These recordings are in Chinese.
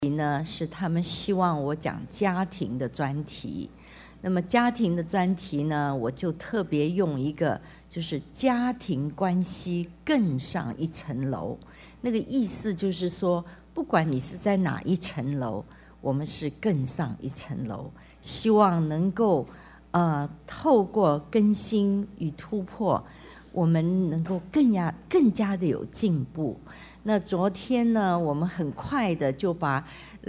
呢是他们希望我讲家庭的专题。那么家庭的专题呢，我就特别用一个，就是家庭关系更上一层楼。那个意思就是说，不管你是在哪一层楼，我们是更上一层楼，希望能够透过更新与突破，我们能够更加的有进步。那昨天呢，我们很快的就把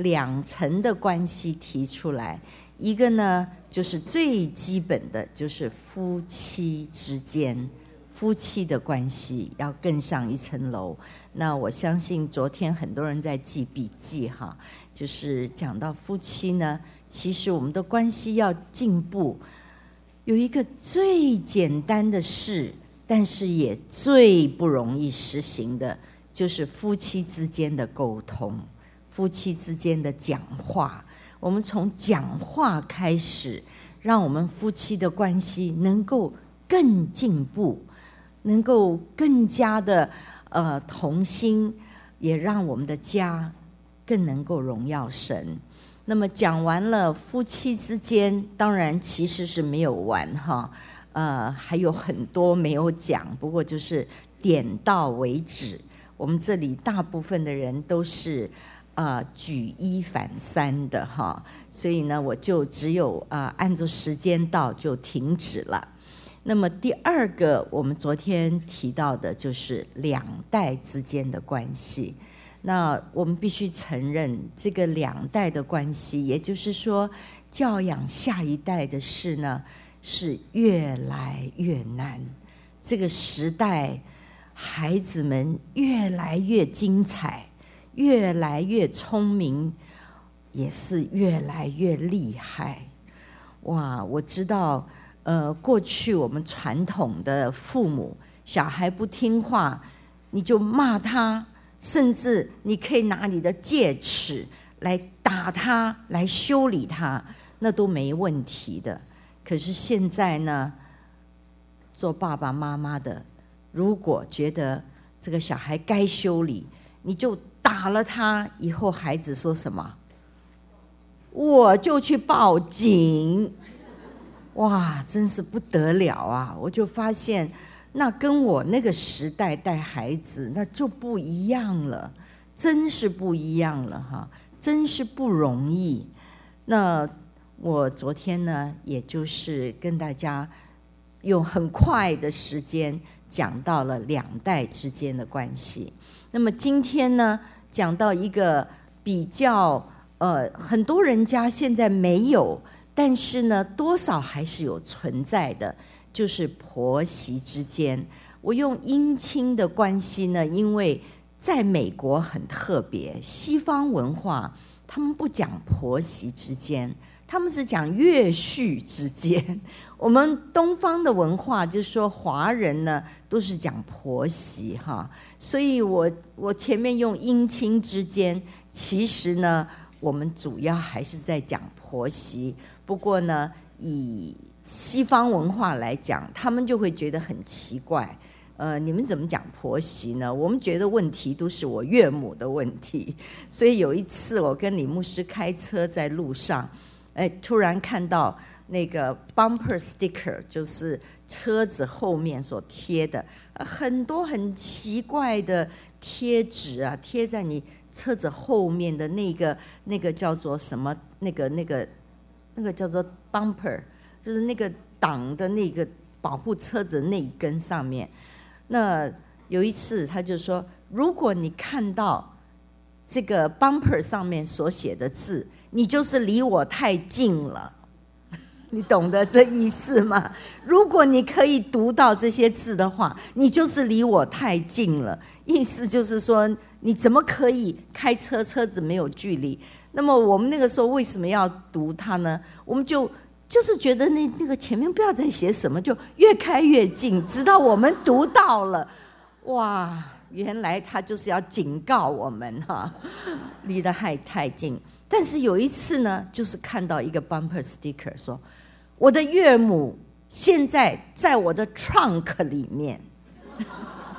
2层的关系提出来。一个呢，就是最基本的，就是夫妻之间，夫妻的关系要更上一层楼。那我相信昨天很多人在记笔记哈，就是讲到夫妻呢，其实我们的关系要进步，有一个最简单的事，但是也最不容易实行的，就是夫妻之间的沟通，夫妻之间的讲话。我们从讲话开始，让我们夫妻的关系能够更进步，能够更加的同心，也让我们的家更能够荣耀神。那么讲完了夫妻之间，当然其实是没有完哈，还有很多没有讲，不过就是点到为止。我们这里大部分的人都是举一反三的哈，所以呢，我就只有按照时间到就停止了。那么第二个，我们昨天提到的就是2代之间的关系。那我们必须承认，这个2代的关系，也就是说，教养下一代的事呢，是越来越难。这个时代，孩子们越来越精彩，越来越聪明，也是越来越厉害。哇，我知道，过去我们传统的父母，小孩不听话，你就骂他，甚至你可以拿你的戒尺来打他，来修理他，那都没问题的。可是现在呢，做爸爸妈妈的，如果觉得这个小孩该修理，你就打了他，以后孩子说什么？我就去报警。哇，真是不得了啊！我就发现，那跟我那个时代带孩子那就不一样了，真是不一样了哈，真是不容易。那我昨天呢，也就是跟大家用很快的时间讲到了2代之间的关系。那么今天呢，讲到一个比较很多人家现在没有，但是呢多少还是有存在的，就是婆媳之间。我用姻亲的关系呢，因为在美国很特别，西方文化他们不讲婆媳之间，他们是讲岳婿之间。我们东方的文化就是说，华人呢都是讲婆媳哈，所以我前面用姻亲之间，其实呢我们主要还是在讲婆媳。不过呢，以西方文化来讲，他们就会觉得很奇怪，你们怎么讲婆媳呢？我们觉得问题都是我岳母的问题。所以有一次我跟李牧师开车在路上，突然看到那个 bumper sticker， 就是车子后面所贴的很多很奇怪的贴纸啊，贴在你车子后面的那个叫做什么？那个叫做 bumper， 就是那个挡的那个保护车子那一根上面。那有一次他就说，如果你看到这个 bumper 上面所写的字，你就是离我太近了。你懂得这意思吗？如果你可以读到这些字的话，你就是离我太近了。意思就是说，你怎么可以开车，车子没有距离？那么我们那个时候为什么要读它呢？我们就是觉得那个前面不要再写什么，就越开越近，直到我们读到了，哇，原来他就是要警告我们哈，离得太近。但是有一次呢，就是看到一个 bumper sticker 说，我的岳母现在在我的 trunk 里面。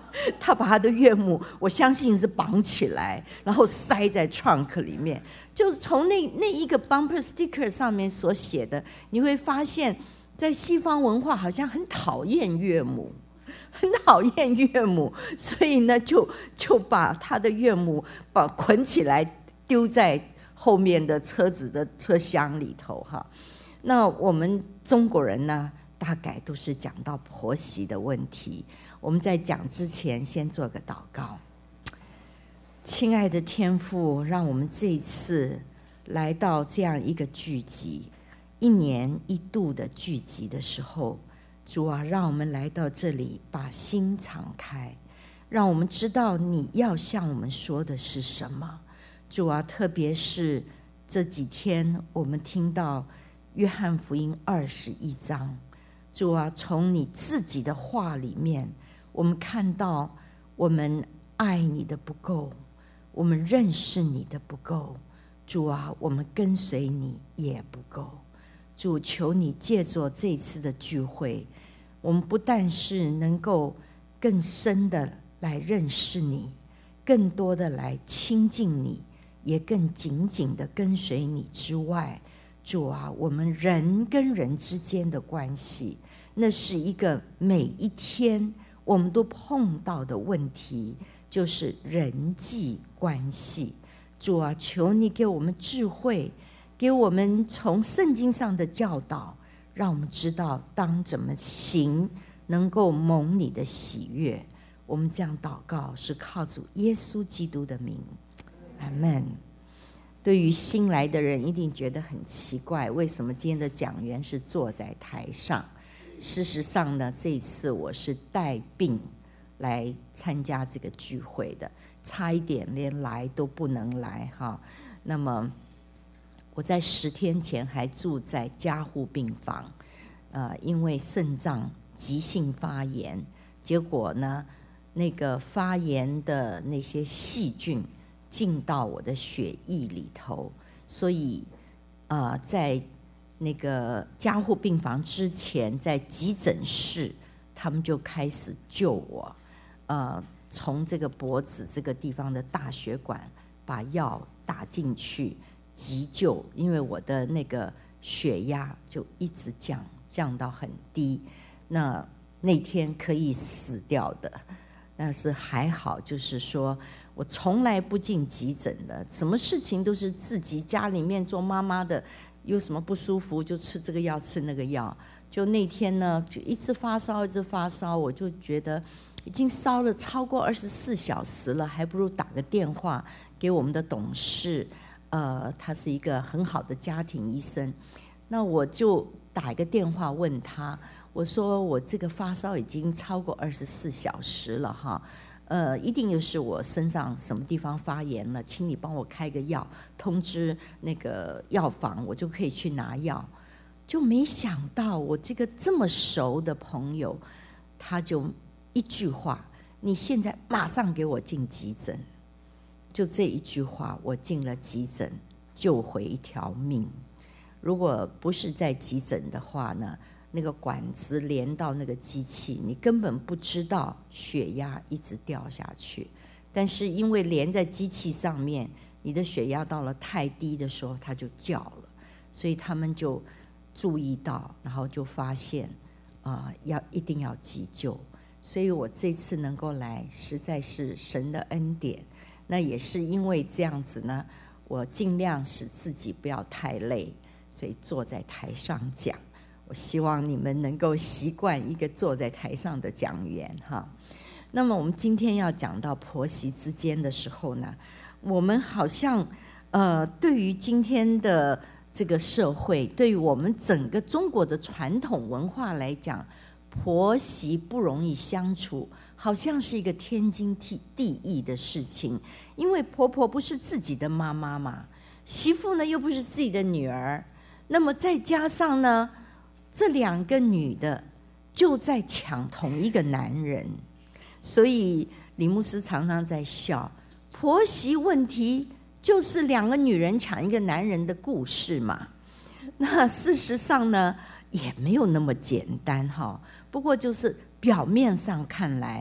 他把他的岳母，我相信是绑起来，然后塞在 trunk 里面。就是从那一个 bumper sticker 上面所写的，你会发现在西方文化好像很讨厌岳母，很讨厌岳母，所以呢就把他的岳母捆起来丢在后面的车子的车厢里头哈。那我们中国人呢，大概都是讲到婆媳的问题。我们在讲之前先做个祷告。亲爱的天父，让我们这一次来到这样一个聚集，1年1度的聚集的时候，主啊，让我们来到这里，把心敞开，让我们知道你要向我们说的是什么。主啊，特别是这几天我们听到约翰福音21章，主啊，从你自己的话里面，我们看到我们爱你的不够，我们认识你的不够，主啊，我们跟随你也不够。主，求你借着这次的聚会，我们不但是能够更深的来认识你，更多的来亲近你，也更紧紧的跟随你之外，主啊，我们人跟人之间的关系，那是一个每一天我们都碰到的问题，就是人际关系。主啊，求你给我们智慧，给我们从圣经上的教导，让我们知道当怎么行能够蒙你的喜悦。我们这样祷告是靠主耶稣基督的名，阿们。对于新来的人一定觉得很奇怪，为什么今天的讲员是坐在台上？事实上呢，这一次我是带病来参加这个聚会的，差一点连来都不能来哈。那么我在10天前还住在加护病房，因为肾脏急性发炎，结果呢，那个发炎的那些细菌进到我的血液里头，所以在那个加护病房之前，在急诊室他们就开始救我，从这个脖子这个地方的大血管把药打进去急救，因为我的那个血压就一直降到很低，那天可以死掉的，但是还好，就是说我从来不进急诊的，什么事情都是自己家里面做妈妈的，有什么不舒服就吃这个药吃那个药。就那天呢，就一直发烧，我就觉得已经烧了超过24小时了，还不如打个电话给我们的董事，他是一个很好的家庭医生。那我就打一个电话问他，我说我这个发烧已经超过24小时了哈，一定又是我身上什么地方发炎了，请你帮我开个药，通知那个药房，我就可以去拿药。就没想到我这个这么熟的朋友，他就一句话，你现在马上给我进急诊。就这一句话，我进了急诊，救回一条命。如果不是在急诊的话呢，那个管子连到那个机器，你根本不知道血压一直掉下去。但是因为连在机器上面，你的血压到了太低的时候，它就叫了，所以他们就注意到，然后就发现一定要急救。所以我这次能够来，实在是神的恩典。那也是因为这样子呢，我尽量使自己不要太累，所以坐在台上讲。我希望你们能够习惯一个坐在台上的讲员哈。那么我们今天要讲到婆媳之间的时候呢，我们好像对于今天的这个社会，对于我们整个中国的传统文化来讲，婆媳不容易相处，好像是一个天经地义的事情。因为婆婆不是自己的妈妈嘛，媳妇呢又不是自己的女儿，那么再加上呢，这2个女的就在抢同一个男人，所以李牧师常常在笑，婆媳问题就是2个女人抢一个男人的故事嘛。那事实上呢，也没有那么简单哈。不过就是表面上看来，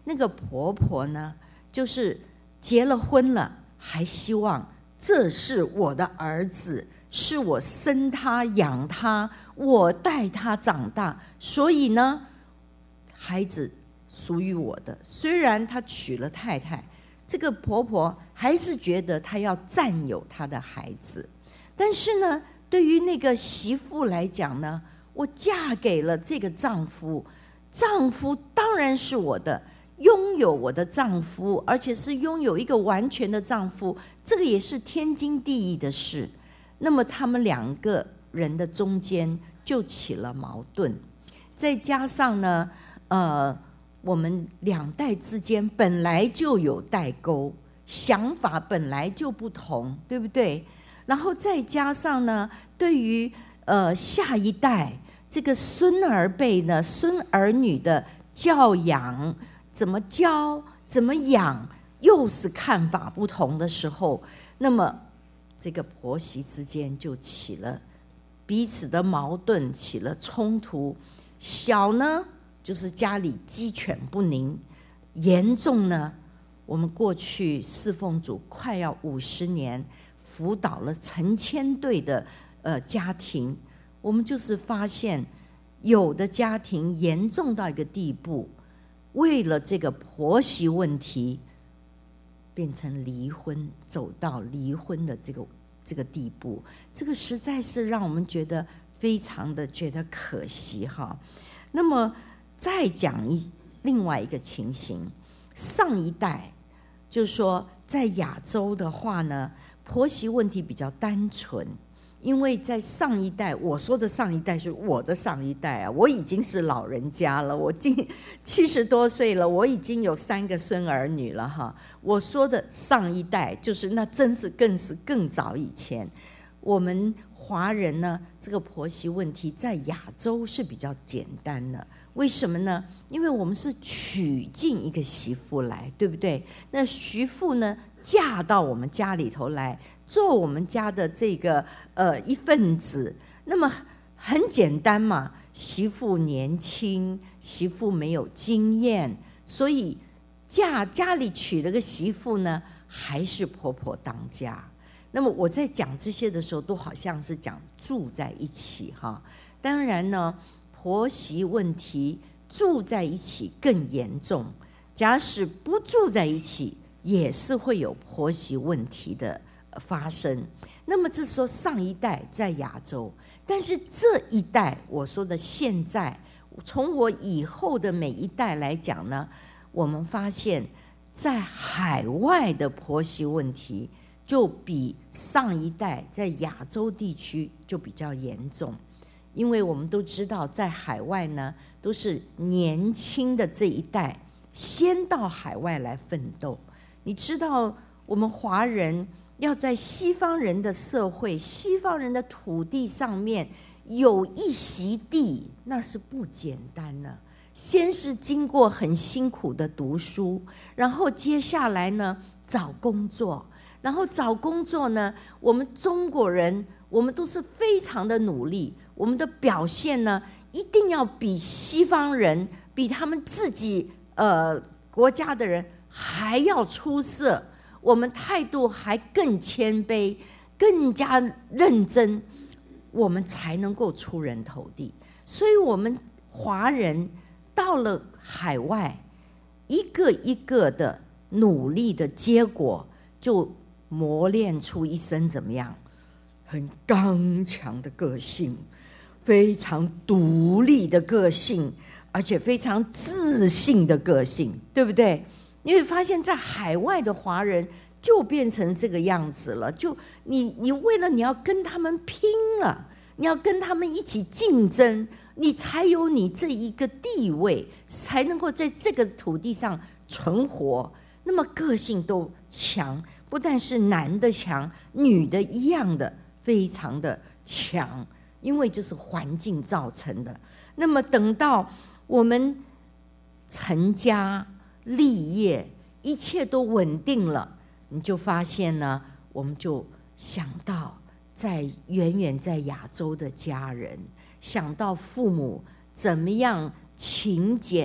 那个婆婆呢，就是结了婚了，还希望这是我的儿子，是我生他养他，我带他长大，所以呢，孩子属于我的。虽然她娶了太太，这个婆婆还是觉得她要占有她的孩子。但是呢，对于那个媳妇来讲呢，我嫁给了这个丈夫，丈夫当然是我的，拥有我的丈夫，而且是拥有一个完全的丈夫，这个也是天经地义的事。那么他们两个人的中间就起了矛盾，再加上呢，我们两代之间本来就有代沟，想法本来就不同，对不对？然后再加上呢，对于下一代这个孙儿辈呢，孙儿女的教养，怎么教怎么养，又是看法不同的时候，那么这个婆媳之间就起了彼此的矛盾，起了冲突。小呢就是家里鸡犬不宁，严重呢，我们过去侍奉主快要50年，辅导了成千对的家庭，我们就是发现有的家庭严重到一个地步，为了这个婆媳问题变成离婚，走到离婚的这个地步，这个实在是让我们觉得非常的觉得可惜哈。那么再讲另外一个情形，上一代就是说在亚洲的话呢，婆媳问题比较单纯，因为在上一代，我说的上一代是我的上一代啊，我已经是老人家了，我70多岁了，我已经有3个孙儿女了哈。我说的上一代，就是那真是更早以前，我们华人呢，这个婆媳问题在亚洲是比较简单的。为什么呢？因为我们是娶进一个媳妇来，对不对？那媳妇呢，嫁到我们家里头来，做我们家的这个一份子。那么很简单嘛，媳妇年轻，媳妇没有经验，所以家里娶了个媳妇呢，还是婆婆当家。那么我在讲这些的时候，都好像是讲住在一起哈。当然呢，婆媳问题住在一起更严重，假使不住在一起，也是会有婆媳问题的发生。那么这说上一代在亚洲，但是这一代我说的现在，从我以后的每一代来讲呢，我们发现在海外的婆媳问题就比上一代在亚洲地区就比较严重。因为我们都知道在海外呢，都是年轻的这一代先到海外来奋斗。你知道我们华人要在西方人的社会、西方人的土地上面有一席地，那是不简单的。先是经过很辛苦的读书，然后接下来呢找工作，然后找工作呢，我们中国人我们都是非常的努力，我们的表现呢一定要比西方人，比他们自己国家的人还要出色，我们态度还更谦卑，更加认真，我们才能够出人头地。所以我们华人到了海外，一个一个的努力的结果，就磨练出一身怎么样很刚强的个性，非常独立的个性，而且非常自信的个性，对不对？你会发现在海外的华人就变成这个样子了，就你为了你要跟他们拼了，你要跟他们一起竞争，你才有你这一个地位，才能够在这个土地上存活。那么个性都强，不但是男的强，女的一样的非常的强，因为就是环境造成的。那么等到我们成家立业，一切都稳定了，你就发现呢，我们就想到在远远在亚洲的家人，想到父母怎么样勤俭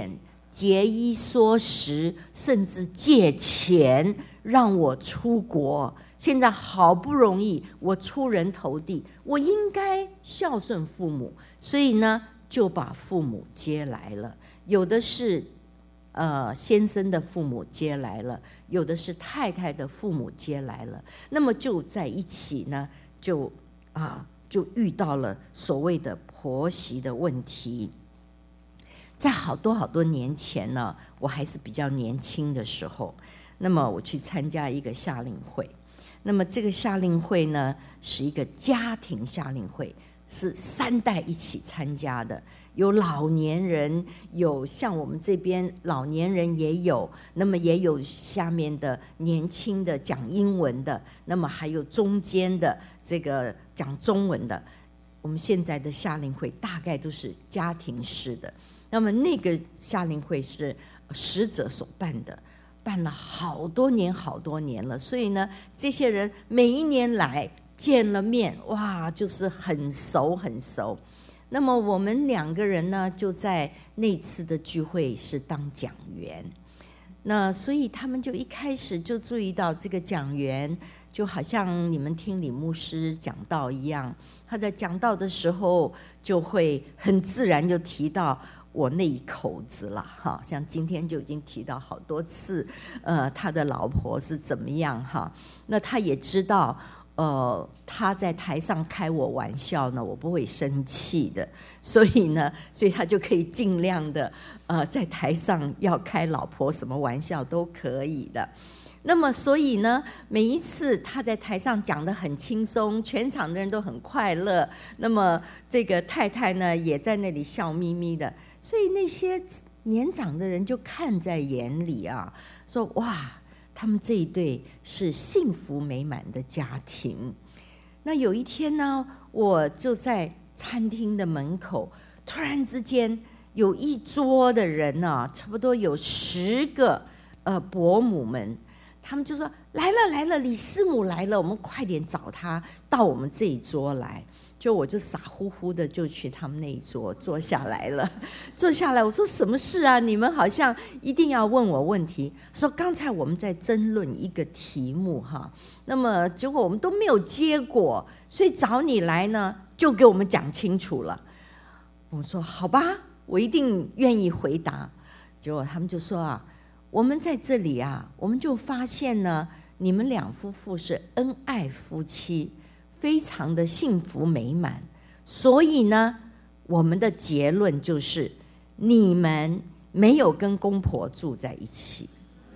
节衣缩食，甚至借钱让我出国。现在好不容易我出人头地，我应该孝顺父母，所以呢就把父母接来了。有的是先生的父母接来了，有的是太太的父母接来了，那么就在一起呢，就遇到了所谓的婆媳的问题。在好多年前呢，我还是比较年轻的时候，那么我去参加一个夏令会，那么这个夏令会呢是一个家庭夏令会，是3代一起参加的，有老年人，有像我们这边老年人也有，那么也有下面的年轻的讲英文的，那么还有中间的这个讲中文的。我们现在的夏令会大概都是家庭式的，那么那个夏令会是使者所办的，办了好多年了，所以呢这些人每一年来见了面，哇，就是很熟。那么我们2个人呢，就在那次的聚会是当讲员，那所以他们就一开始就注意到这个讲员，就好像你们听李牧师讲道一样，他在讲道的时候就会很自然就提到我那一口子了哈，像今天就已经提到好多次，他的老婆是怎么样哈，那他也知道。他在台上开我玩笑呢，我不会生气的，所以他就可以尽量的在台上要开老婆什么玩笑都可以的。那么所以呢，每一次他在台上讲得很轻松，全场的人都很快乐，那么这个太太呢也在那里笑眯眯的，所以那些年长的人就看在眼里啊，说哇，他们这一对是幸福美满的家庭。那有一天呢，我就在餐厅的门口，突然之间有一桌的人啊，差不多有10个伯母们，他们就说来了，李师母来了，我们快点找她到我们这一桌来。我就傻乎乎的就去他们那一桌坐下来了。坐下来我说什么事啊，你们好像一定要问我问题。说刚才我们在争论一个题目哈，那么结果我们都没有结果，所以找你来呢就给我们讲清楚了。我说好吧，我一定愿意回答。结果他们就说啊，我们在这里啊，我们就发现呢，你们2夫妇是恩爱夫妻，非常的幸福美满，所以呢我们的结论就是你们没有跟公婆住在一起。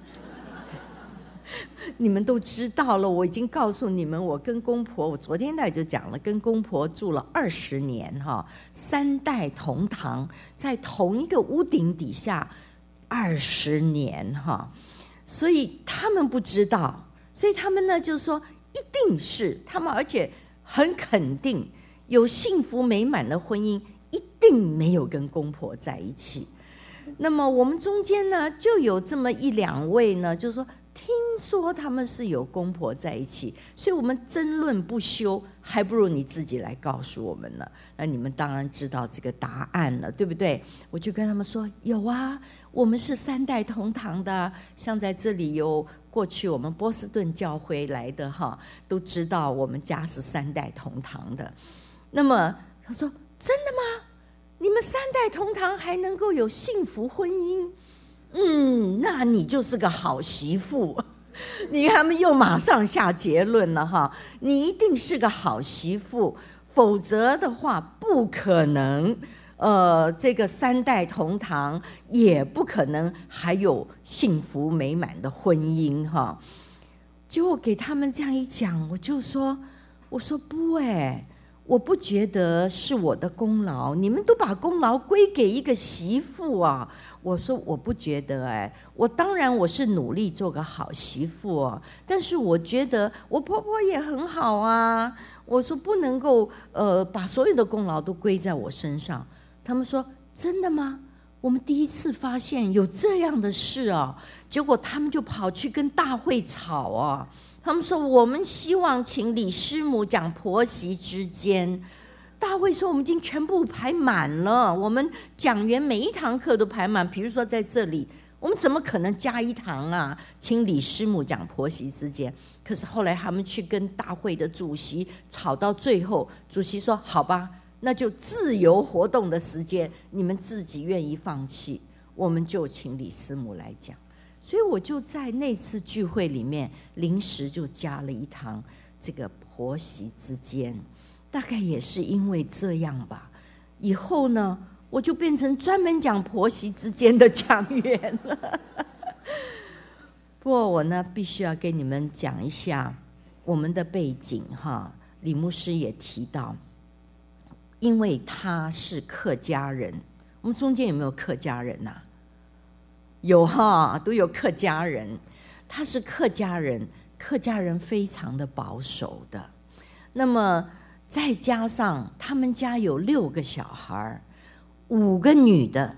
你们都知道了，我已经告诉你们，我跟公婆，我昨天就讲了，跟公婆住了20年哈，3代同堂，在同一个屋顶底下20年哈，所以他们不知道，所以他们呢就说一定是他们，而且很肯定有幸福美满的婚姻一定没有跟公婆在一起。那么我们中间呢就有这么1、2位呢，就是说听说他们是有公婆在一起，所以我们争论不休，还不如你自己来告诉我们呢。那你们当然知道这个答案了，对不对？我就跟他们说有啊，我们是3代同堂的，像在这里有过去我们波士顿教会来的哈，都知道我们家是3代同堂的。那么他说真的吗？你们3代同堂还能够有幸福婚姻？那你就是个好媳妇。你看他们又马上下结论了哈，你一定是个好媳妇，否则的话不可能这个3代同堂，也不可能还有幸福美满的婚姻哈。结果给他们这样一讲，我说不我不觉得是我的功劳，你们都把功劳归给一个媳妇啊。我说我不觉得我当然我是努力做个好媳妇但是我觉得我婆婆也很好啊。我说不能够把所有的功劳都归在我身上。他们说真的吗？我们第一次发现有这样的事啊。结果他们就跑去跟大会吵他们说我们希望请李师母讲婆媳之间。 大会说我们已经全部排满了，我们讲员每一堂课都排满，比如说在这里我们怎么可能加一堂啊？请李师母讲婆媳之间。可是后来他们去跟大会的主席吵到最后，主席说好吧，那就自由活动的时间你们自己愿意放弃，我们就请李师母来讲。所以我就在那次聚会里面临时就加了一堂这个婆媳之间，大概也是因为这样吧，以后呢我就变成专门讲婆媳之间的讲员了。不过我呢必须要跟你们讲一下我们的背景哈，李牧师也提到，因为他是客家人，我们中间有没有客家人啊？有哈，都有客家人。他是客家人，客家人非常的保守的。那么再加上他们家有6个小孩，5个女的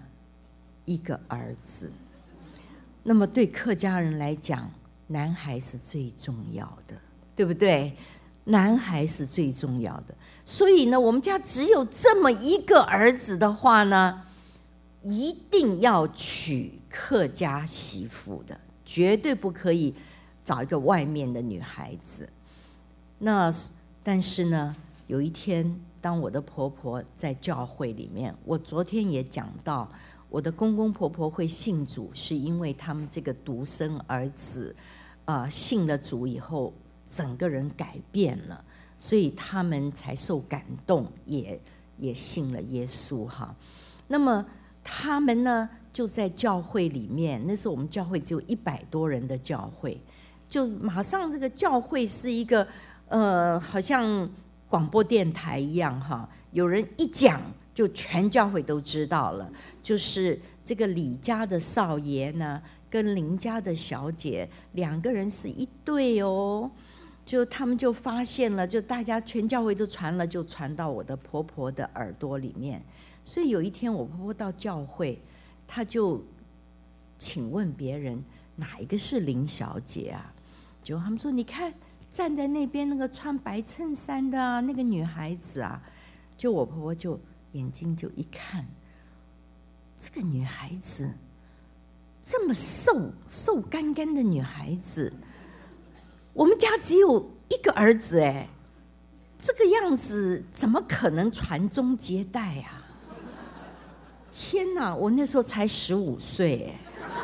，1个儿子。那么对客家人来讲，男孩是最重要的，对不对？男孩是最重要的。所以呢，我们家只有这么1个儿子的话呢，一定要娶客家媳妇的，绝对不可以找一个外面的女孩子。那但是呢，有一天当我的婆婆在教会里面，我昨天也讲到，我的公公婆婆会信主，是因为他们这个独生儿子信了主以后，整个人改变了，所以他们才受感动，也信了耶稣哈。那么他们呢就在教会里面，那时候我们教会只有100多人的教会，就马上这个教会是一个好像广播电台一样哈，有人一讲就全教会都知道了，就是这个李家的少爷呢跟林家的小姐2个人是一对哦，就他们就发现了，就大家全教会都传了，就传到我的婆婆的耳朵里面。所以有一天我婆婆到教会，她就请问别人哪一个是林小姐啊？结果他们说你看站在那边那个穿白衬衫的啊，那个女孩子啊。就我婆婆就眼睛就一看，这个女孩子这么瘦干干的女孩子，我们家只有1个儿子哎，这个样子怎么可能传宗接代啊？天哪，我那时候才15岁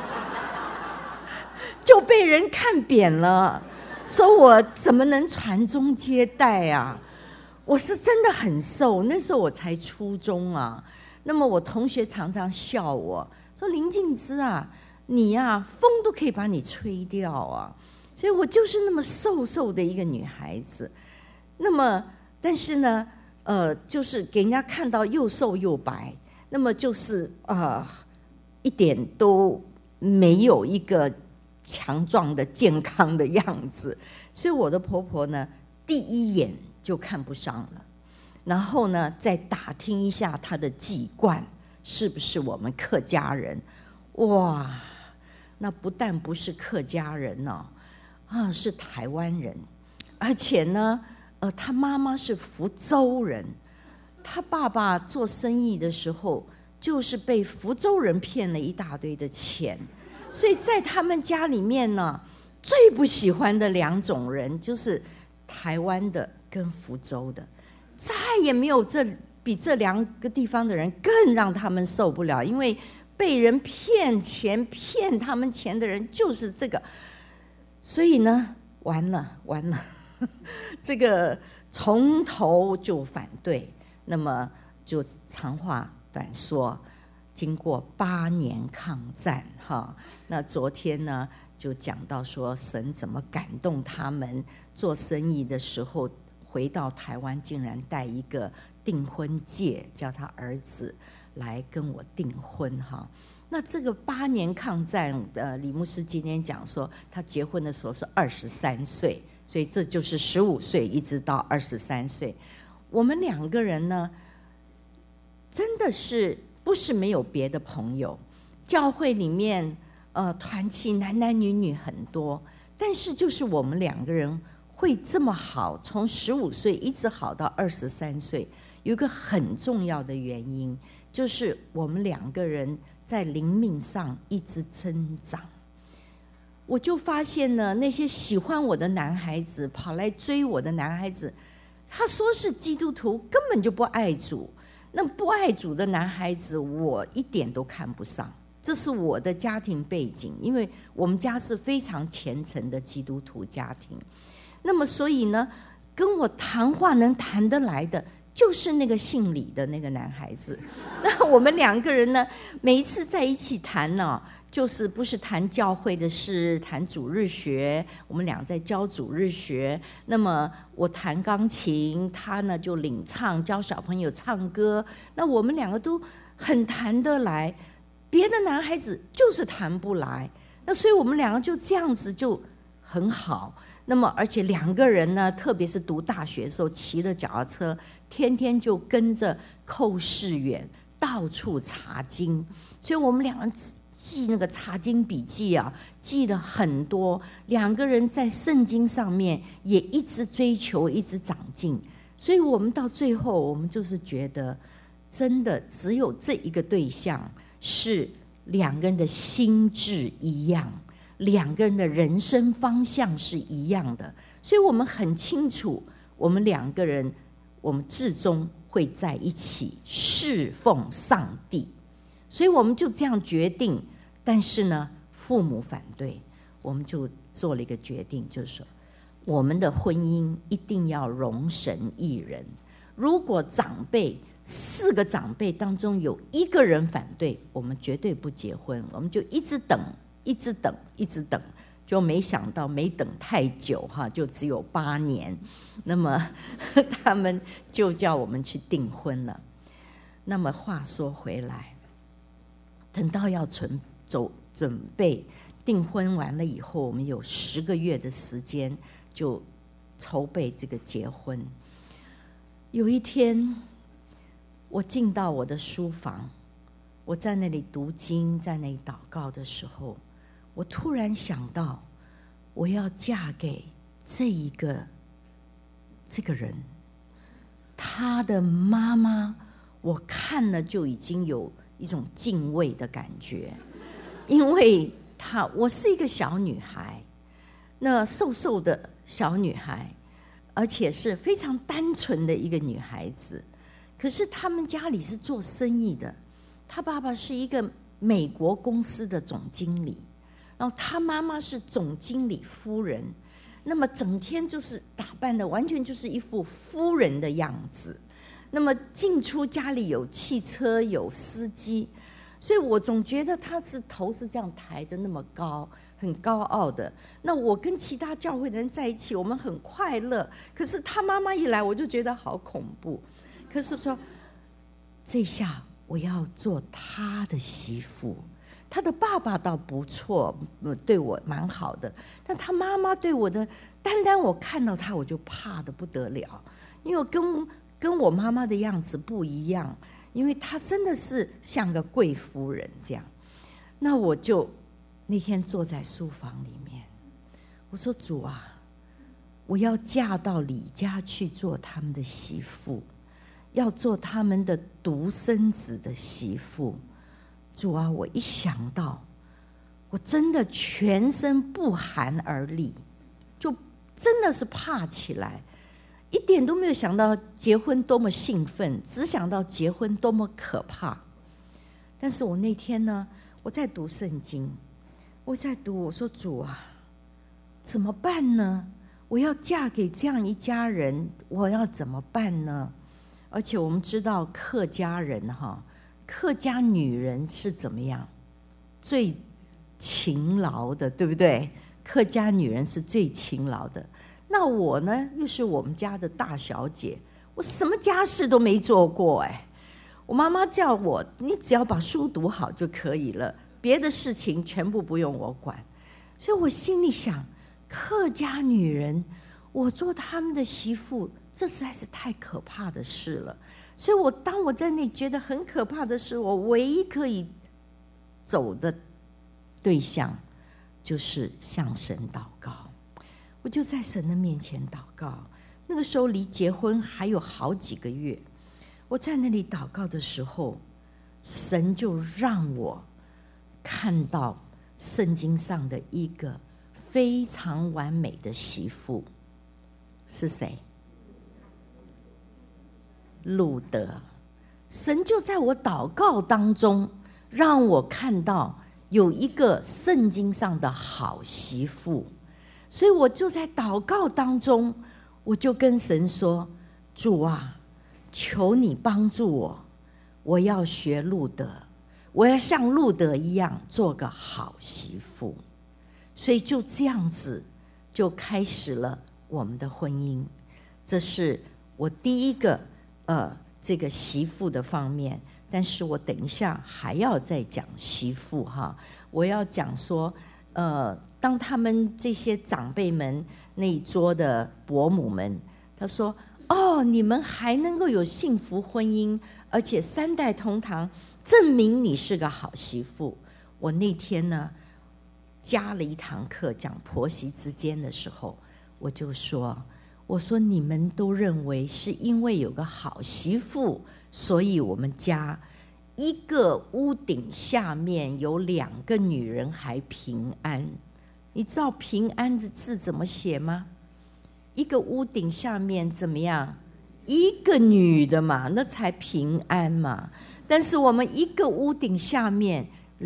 就被人看扁了，说我怎么能传宗接代啊？我是真的很瘦，那时候我才初中啊。那么我同学常常笑我说林静之啊，你啊风都可以把你吹掉啊。所以我就是那么瘦瘦的一个女孩子。那么但是呢就是给人家看到又瘦又白，那么就是一点都没有一个强壮的健康的样子。所以我的婆婆呢第一眼就看不上了，然后呢再打听一下她的籍贯是不是我们客家人。哇，那不但不是客家人哦，是台湾人，而且呢他妈妈是福州人，他爸爸做生意的时候就是被福州人骗了一大堆的钱，所以在他们家里面呢最不喜欢的2种人就是台湾的跟福州的，再也没有比这2个地方的人更让他们受不了，因为被人骗钱骗他们钱的人就是这个。所以呢完了这个从头就反对。那么就长话短说，经过8年抗战哈，那昨天呢就讲到说神怎么感动他们做生意的时候回到台湾，竟然带一个订婚戒，叫他儿子来跟我订婚哈。那这个8年抗战李牧师今天讲说他结婚的时候是23岁，所以这就是15岁一直到23岁。我们2个人呢真的是不是没有别的朋友，教会里面团契男男女女很多，但是就是我们2个人会这么好，从15岁一直好到23岁， 有一个很重要的原因，就是我们2个人在灵命上一直增长。我就发现呢，那些喜欢我的男孩子，跑来追我的男孩子，他说是基督徒，根本就不爱主。那不爱主的男孩子，我一点都看不上。这是我的家庭背景，因为我们家是非常虔诚的基督徒家庭。那么所以呢，跟我谈话能谈得来的，就是那个姓李的那个男孩子。那我们2个人呢，每一次在一起谈呢，就是不是谈教会的事，谈主日学，我们俩在教主日学。那么我弹钢琴，他呢就领唱，教小朋友唱歌。那我们2个都很谈得来，别的男孩子就是谈不来。那所以我们2个就这样子就很好。那么而且2个人呢，特别是读大学的时候，骑了脚踏车，天天就跟着寇世远到处查经，所以我们2人记那个查经笔记啊，记了很多。2个人在圣经上面也一直追求，一直长进。所以我们到最后，我们就是觉得，真的只有这一个对象是2个人的心智一样，2个人的人生方向是一样的。所以我们很清楚，我们2个人，我们至终会在一起侍奉上帝。所以我们就这样决定。但是呢，父母反对，我们就做了一个决定，就是说我们的婚姻一定要容神一人。如果4个长辈当中有1个人反对，我们绝对不结婚。我们就一直等，一直等，一直等，就没想到没等太久哈，就只有8年。那么他们就叫我们去订婚了。那么话说回来，等到要准备订婚完了以后，我们有10个月的时间就筹备这个结婚。有一天，我进到我的书房，我在那里读经，在那里祷告的时候，我突然想到，我要嫁给这个人，他的妈妈，我看了就已经有一种敬畏的感觉。因为我是一个小女孩，那瘦瘦的小女孩，而且是非常单纯的一个女孩子。可是他们家里是做生意的，他爸爸是一个美国公司的总经理，然后他妈妈是总经理夫人，那么整天就是打扮的完全就是一副夫人的样子。那么进出家里有汽车，有司机。所以我总觉得他头是这样抬的那么高，很高傲的。那我跟其他教会的人在一起，我们很快乐。可是他妈妈一来，我就觉得好恐怖。可是说，这下我要做他的媳妇。他的爸爸倒不错，对我蛮好的。但他妈妈对我的，单单我看到他，我就怕得不得了，因为我跟我妈妈的样子不一样。因为她真的是像个贵夫人这样。那我就那天坐在书房里面，我说主啊，我要嫁到李家去做他们的媳妇，要做他们的独生子的媳妇。主啊，我一想到，我真的全身不寒而栗，就真的是怕起来。一点都没有想到结婚多么兴奋，只想到结婚多么可怕。但是我那天呢，我在读圣经，我在读，我说主啊，怎么办呢？我要嫁给这样一家人，我要怎么办呢？而且我们知道客家人客家女人是怎么样？最勤劳的，对不对？客家女人是最勤劳的。那我呢，又是我们家的大小姐，我什么家事都没做过哎。我妈妈叫我，你只要把书读好就可以了，别的事情全部不用我管。所以我心里想，客家女人，我做他们的媳妇，这实在是太可怕的事了。所以当我在那里觉得很可怕的事，我唯一可以走的对象，就是向神祷告。我就在神的面前祷告。那个时候离结婚还有好几个月， 我在那里祷告的时候，神就让我看到圣经上的一个非常完美的媳妇。是谁？路德。神就在我祷告当中让我看到有一个圣经上的好媳妇，所以我就在祷告当中，我就跟神说，主啊，求你帮助我，我要学路德，我要像路德一样做个好媳妇。所以就这样子就开始了我们的婚姻。这是我第一个这个媳妇的方面。但是我等一下还要再讲媳妇哈，我要讲说当他们这些长辈们那一桌的伯母们，他说，哦，你们还能够有幸福婚姻，而且3代同堂，证明你是个好媳妇。我那天呢加了一堂课讲婆媳之间的时候，我就说，我说你们都认为是因为有个好媳妇，所以我们家一个屋顶下面有2个女人还平安。你知道平安的字怎么写吗？一个屋顶下面怎么样？一个女的嘛，那才平安嘛。但是我们一个屋顶下面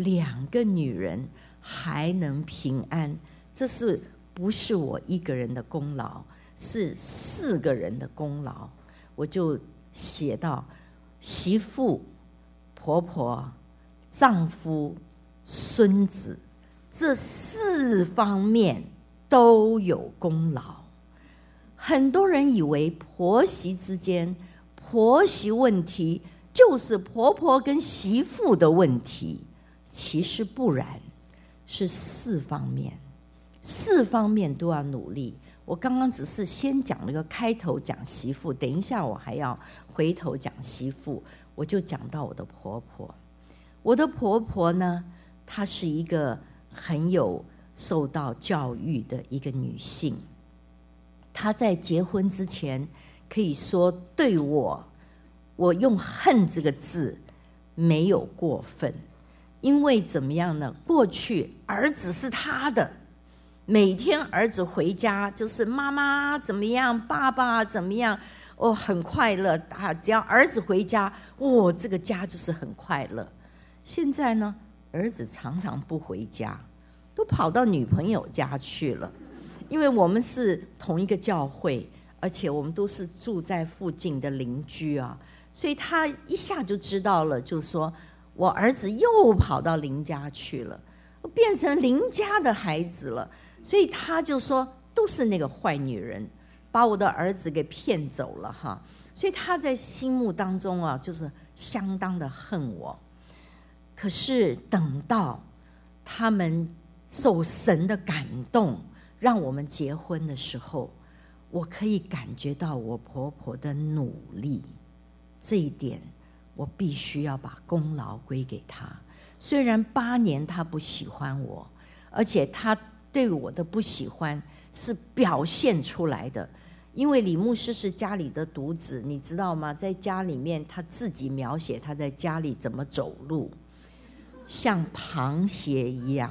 2个女人还能平安，这是不是我一个人的功劳？是4个人的功劳。我就写到媳妇、婆婆、丈夫、孙子，这4方面都有功劳。很多人以为婆媳之间，婆媳问题就是婆婆跟媳妇的问题，其实不然，是4方面，4方面都要努力。我刚刚只是先讲了个开头讲媳妇，等一下我还要回头讲媳妇。我就讲到我的婆婆。我的婆婆呢，她是一个很有受到教育的一个女性。她在结婚之前可以说对我用恨这个字没有过分。因为怎么样呢？过去儿子是她的，每天儿子回家就是妈妈怎么样，爸爸怎么样，很快乐啊！只要儿子回家，这个家就是很快乐。现在呢，儿子常常不回家，都跑到女朋友家去了。因为我们是同一个教会，而且我们都是住在附近的邻居啊，所以他一下就知道了，就说我儿子又跑到邻家去了，变成邻家的孩子了。所以他就说都是那个坏女人把我的儿子给骗走了哈。所以他在心目当中啊，就是相当的恨我。可是等到他们受神的感动让我们结婚的时候，我可以感觉到我婆婆的努力，这一点我必须要把功劳归给她。虽然8年她不喜欢我，而且她对我的不喜欢是表现出来的。因为李牧师是家里的独子，你知道吗？在家里面他自己描写他在家里怎么走路，像螃蟹一样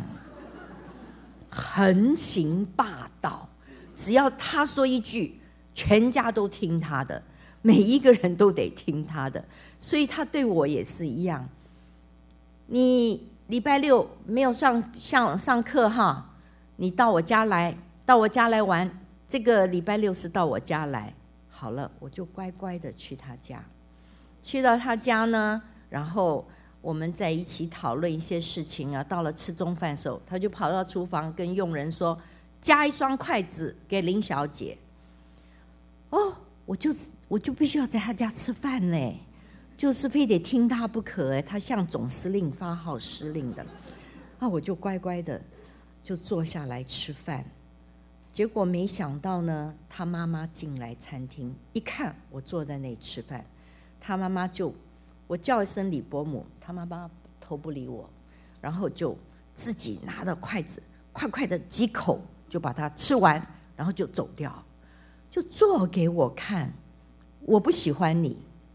横行霸道，只要他说一句，全家都听他的，每一个人都得听他的。所以他对我也是一样，你礼拜6没有上课哈，你到我家来玩，这个礼拜6是到我家来。好了，我就乖乖的去他家。去到他家呢，然后我们在一起讨论一些事情啊。到了吃中饭的时候，他就跑到厨房跟佣人说，加1双筷子给林小姐。我就必须要在他家吃饭嘞，就是非得听他不可。他像总司令发号施令的我就乖乖的就坐下来吃饭。结果没想到呢，他妈妈进来餐厅，一看我坐在那里吃饭，他妈妈我叫一声李伯母，他妈妈头不理我，然后就自己拿着筷子快快的几口就把它吃完，然后就走掉，就做给我看，我不喜欢你，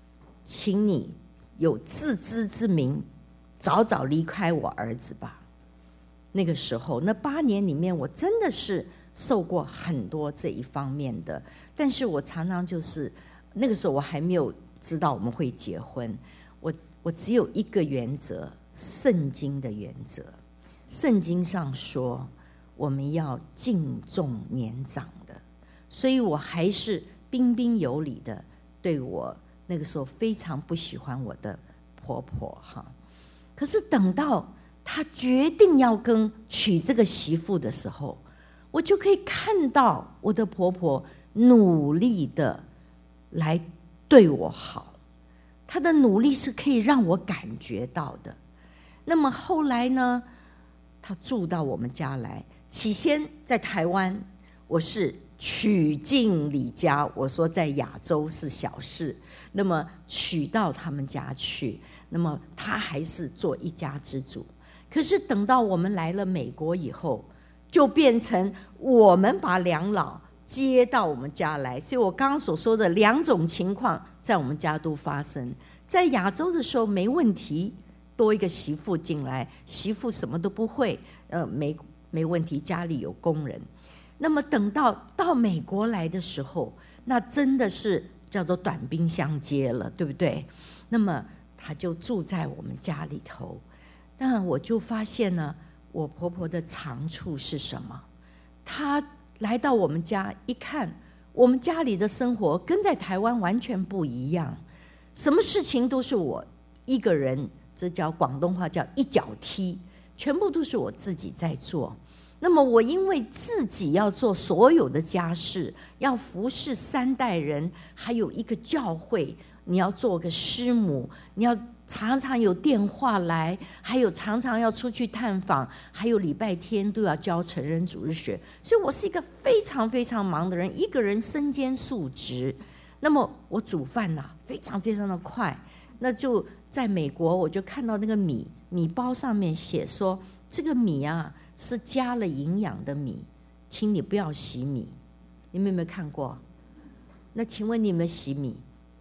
请你有自知之明，早早离开我儿子吧。那个时候那8年里面，我真的是受过很多这一方面的，但是我常常就是那个时候我还没有知道我们会结婚，我只有一个原则，圣经的原则。圣经上说我们要敬重年长的，所以我还是彬彬有礼的对我那个时候非常不喜欢我的婆婆哈。可是等到她决定要娶这个媳妇的时候，我就可以看到我的婆婆努力的来对我好，她的努力是可以让我感觉到的。那么后来呢，她住到我们家来，起先在台湾我是娶进李家，我说在亚洲是小事，那么娶到他们家去，那么她还是做一家之主。可是等到我们来了美国以后，就变成我们把两老接到我们家来。所以我刚刚所说的2种情况在我们家都发生。在亚洲的时候没问题，多一个媳妇进来，媳妇什么都不会，没问题，家里有工人。那么等到美国来的时候，那真的是叫做短兵相接了，对不对？那么他就住在我们家里头。那我就发现呢，我婆婆的长处是什么？她来到我们家一看，我们家里的生活跟在台湾完全不一样，什么事情都是我一个人，这叫广东话叫一脚踢，全部都是我自己在做。那么我因为自己要做所有的家事，要服侍3代人，还有一个教会，你要做个师母，你要常常有电话来，还有常常要出去探访，还有礼拜天都要教成人主日学，所以我是一个非常非常忙的人，一个人身兼数职。那么我煮饭非常非常的快。那就在美国，我就看到那个米包上面写说，这个米是加了营养的米，请你不要洗米。你们有没有看过？那请问你有没有洗米？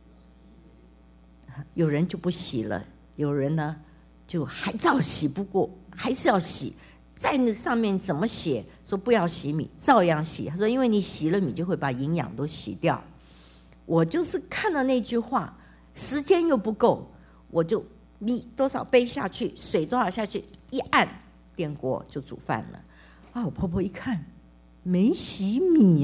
有人就不洗了，有人呢就还照洗，不过还是要洗。在那上面怎么写说不要洗米，照样洗。他说因为你洗了米就会把营养都洗掉。我就是看到那句话，时间又不够，我就米多少杯下去，水多少下去，一按电锅就煮饭了。我婆婆一看没洗米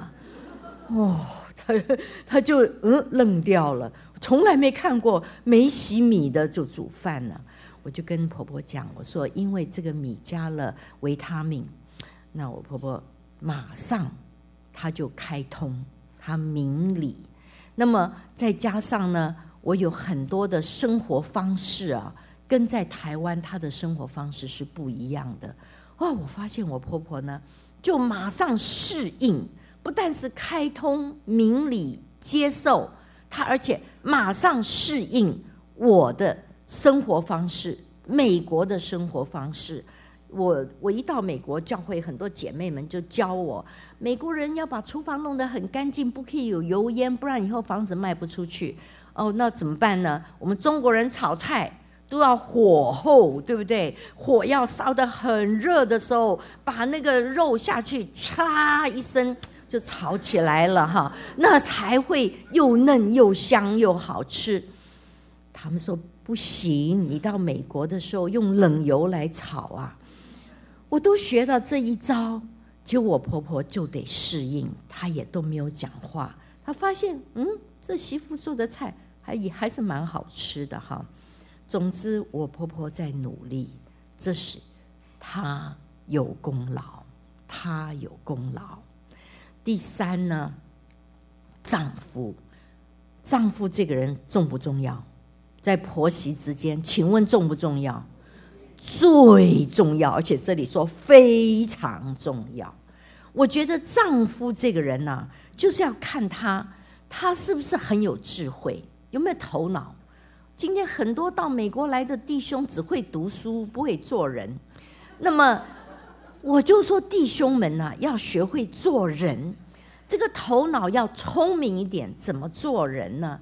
他就愣掉了，从来没看过没洗米的就煮饭了。我就跟婆婆讲，我说因为这个米加了维他命。那我婆婆马上她就开通，她明理。那么再加上呢，我有很多的生活方式跟在台湾她的生活方式是不一样的。我发现我婆婆呢就马上适应，不但是开通明理接受她，而且马上适应我的生活方式，美国的生活方式。我一到美国教会，很多姐妹们就教我，美国人要把厨房弄得很干净，不可以有油烟，不然以后房子卖不出去。那怎么办呢？我们中国人炒菜都要火候，对不对？火要烧得很热的时候，把那个肉下去，嚓一声就炒起来了那才会又嫩又香又好吃。他们说不行，你到美国的时候用冷油来炒我都学到这一招，结果我婆婆就得适应，她也都没有讲话。她发现这媳妇做的菜还是蛮好吃的总之我婆婆在努力，这是她有功劳，她有功劳。第3呢，丈夫这个人重不重要？在婆媳之间，请问重不重要？最重要，而且这里说非常重要。我觉得丈夫这个人就是要看他是不是很有智慧，有没有头脑。今天很多到美国来的弟兄只会读书，不会做人。那么我就说弟兄们要学会做人，这个头脑要聪明一点。怎么做人呢？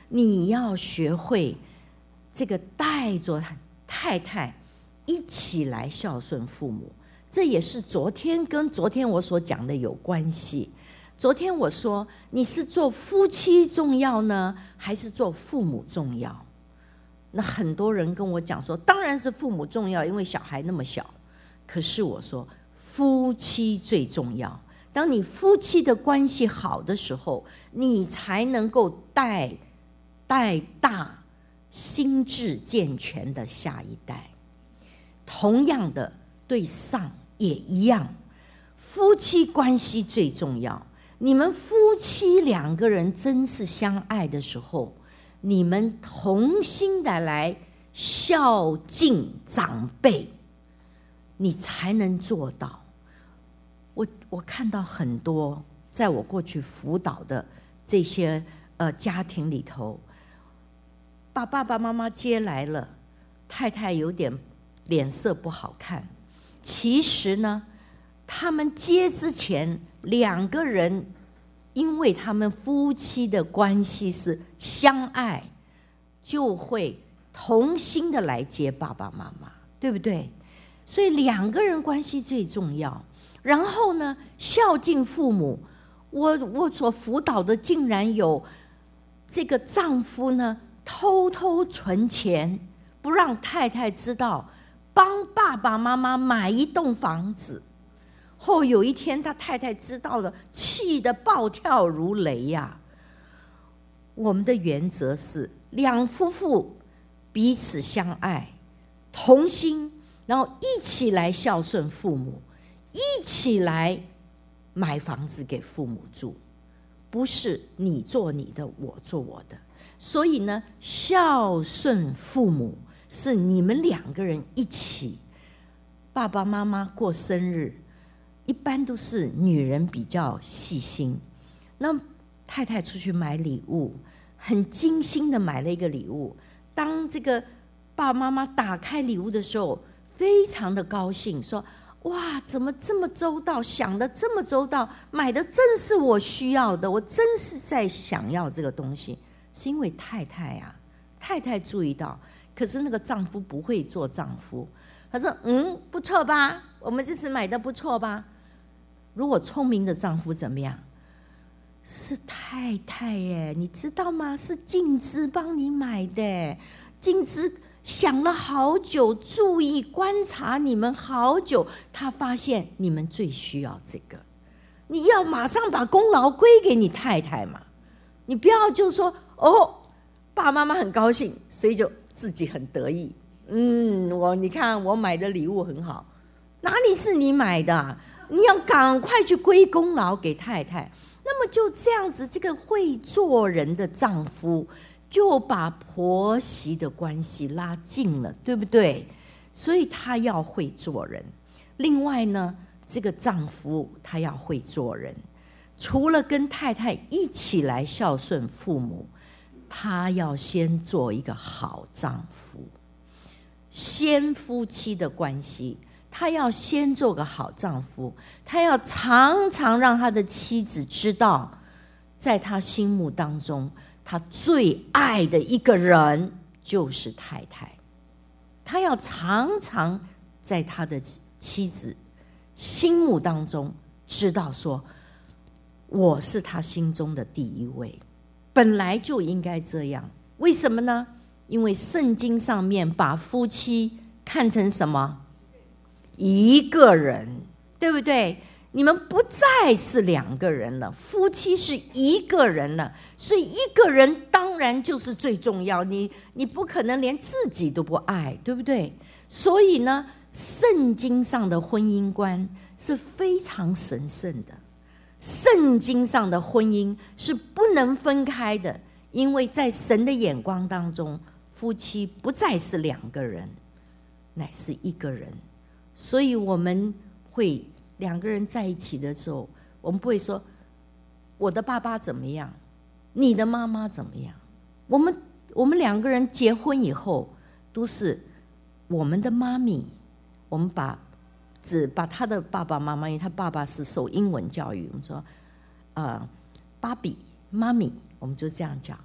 你要学会这个带着太太一起来孝顺父母。这也是跟昨天我所讲的有关系。昨天我说，你是做夫妻重要呢，还是做父母重要？那很多人跟我讲说，当然是父母重要，因为小孩那么小。可是我说，夫妻最重要。当你夫妻的关系好的时候，你才能够带大心智健全的下一代。同样的，对上也一样，夫妻关系最重要。你们夫妻两个人真是相爱的时候，你们同心的来孝敬长辈，你才能做到。我看到很多在我过去辅导的这些家庭里头，把爸爸妈妈接来了，太太有点脸色不好看。其实呢，他们接之前，两个人因为他们夫妻的关系是相爱，就会同心的来接爸爸妈妈，对不对？所以两个人关系最重要。然后呢，孝敬父母，我所辅导的竟然有这个丈夫呢，偷偷存钱，不让太太知道，帮爸爸妈妈买一栋房子。后有一天他太太知道了，气得暴跳如雷呀。我们的原则是两夫妇彼此相爱，同心，然后一起来孝顺父母，一起来买房子给父母住，不是你做你的，我做我的。所以呢，孝顺父母是你们两个人一起。爸爸妈妈过生日，一般都是女人比较细心，那太太出去买礼物，很精心的买了一个礼物。当这个爸爸妈妈打开礼物的时候，非常的高兴，说：哇，怎么这么周到，想得这么周到，买的正是我需要的，我真是在想要这个东西。是因为太太注意到，可是那个丈夫不会做丈夫，他说：不错吧，我们这次买的不错吧。如果聪明的丈夫怎么样？是太太耶，你知道吗？是静芝帮你买的，静芝想了好久，注意观察你们好久，他发现你们最需要这个，你要马上把功劳归给你太太嘛，你不要就说爸爸妈妈很高兴，所以就自己很得意。你看我买的礼物很好，哪里是你买的？你要赶快去归功劳给太太。那么就这样子，这个会做人的丈夫就把婆媳的关系拉近了，对不对？所以他要会做人。另外呢，这个丈夫他要会做人，除了跟太太一起来孝顺父母，他要先做一个好丈夫。先夫妻的关系，他要先做个好丈夫，他要常常让他的妻子知道，在他心目当中，他最爱的一个人就是太太。他要常常在他的妻子心目当中知道说，我是他心中的第一位，本来就应该这样。为什么呢？因为圣经上面把夫妻看成什么？一个人，对不对？你们不再是两个人了，夫妻是一个人了，所以一个人当然就是最重要。你不可能连自己都不爱，对不对？所以呢，圣经上的婚姻观是非常神圣的，圣经上的婚姻是不能分开的，因为在神的眼光当中，夫妻不再是两个人，乃是一个人。所以我们会两个人在一起的时候，我们不会说我的爸爸怎么样，你的妈妈怎么样。我们两个人结婚以后，都是我们的妈咪，我们只把他的爸爸妈妈，因为他爸爸是受英文教育，我们说芭比妈咪，我们就这样讲。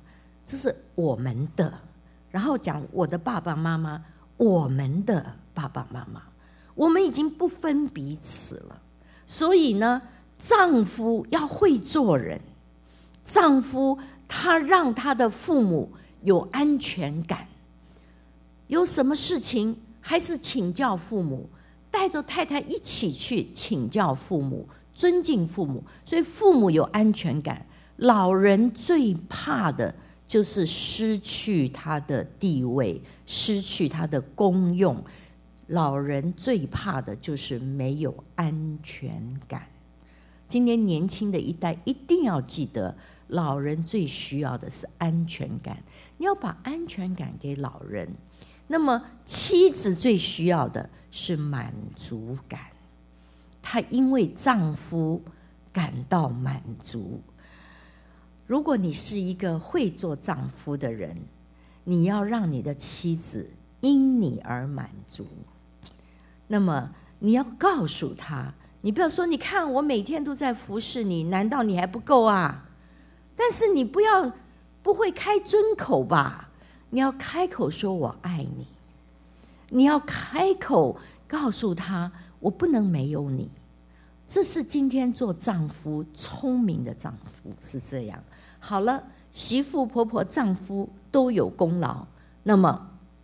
这是我们的，然后讲我的爸爸妈妈，我们的爸爸妈妈，我们已经不分彼此了。所以呢，丈夫要会做人，丈夫他让他的父母有安全感，有什么事情还是请教父母，带着太太一起去请教父母，尊敬父母，所以父母有安全感。老人最怕的就是失去他的地位，失去他的功用。老人最怕的就是没有安全感。今天年轻的一代一定要记得，老人最需要的是安全感。你要把安全感给老人。那么妻子最需要的是满足感，她因为丈夫感到满足。如果你是一个会做丈夫的人，你要让你的妻子因你而满足。那么你要告诉她，你不要说你看我每天都在服侍你，难道你还不够啊？但是你不会开尊口吧？你要开口说我爱你，你要开口告诉他我不能没有你。这是今天做丈夫聪明的丈夫是这样。好了，媳妇婆婆丈夫都有功劳，那么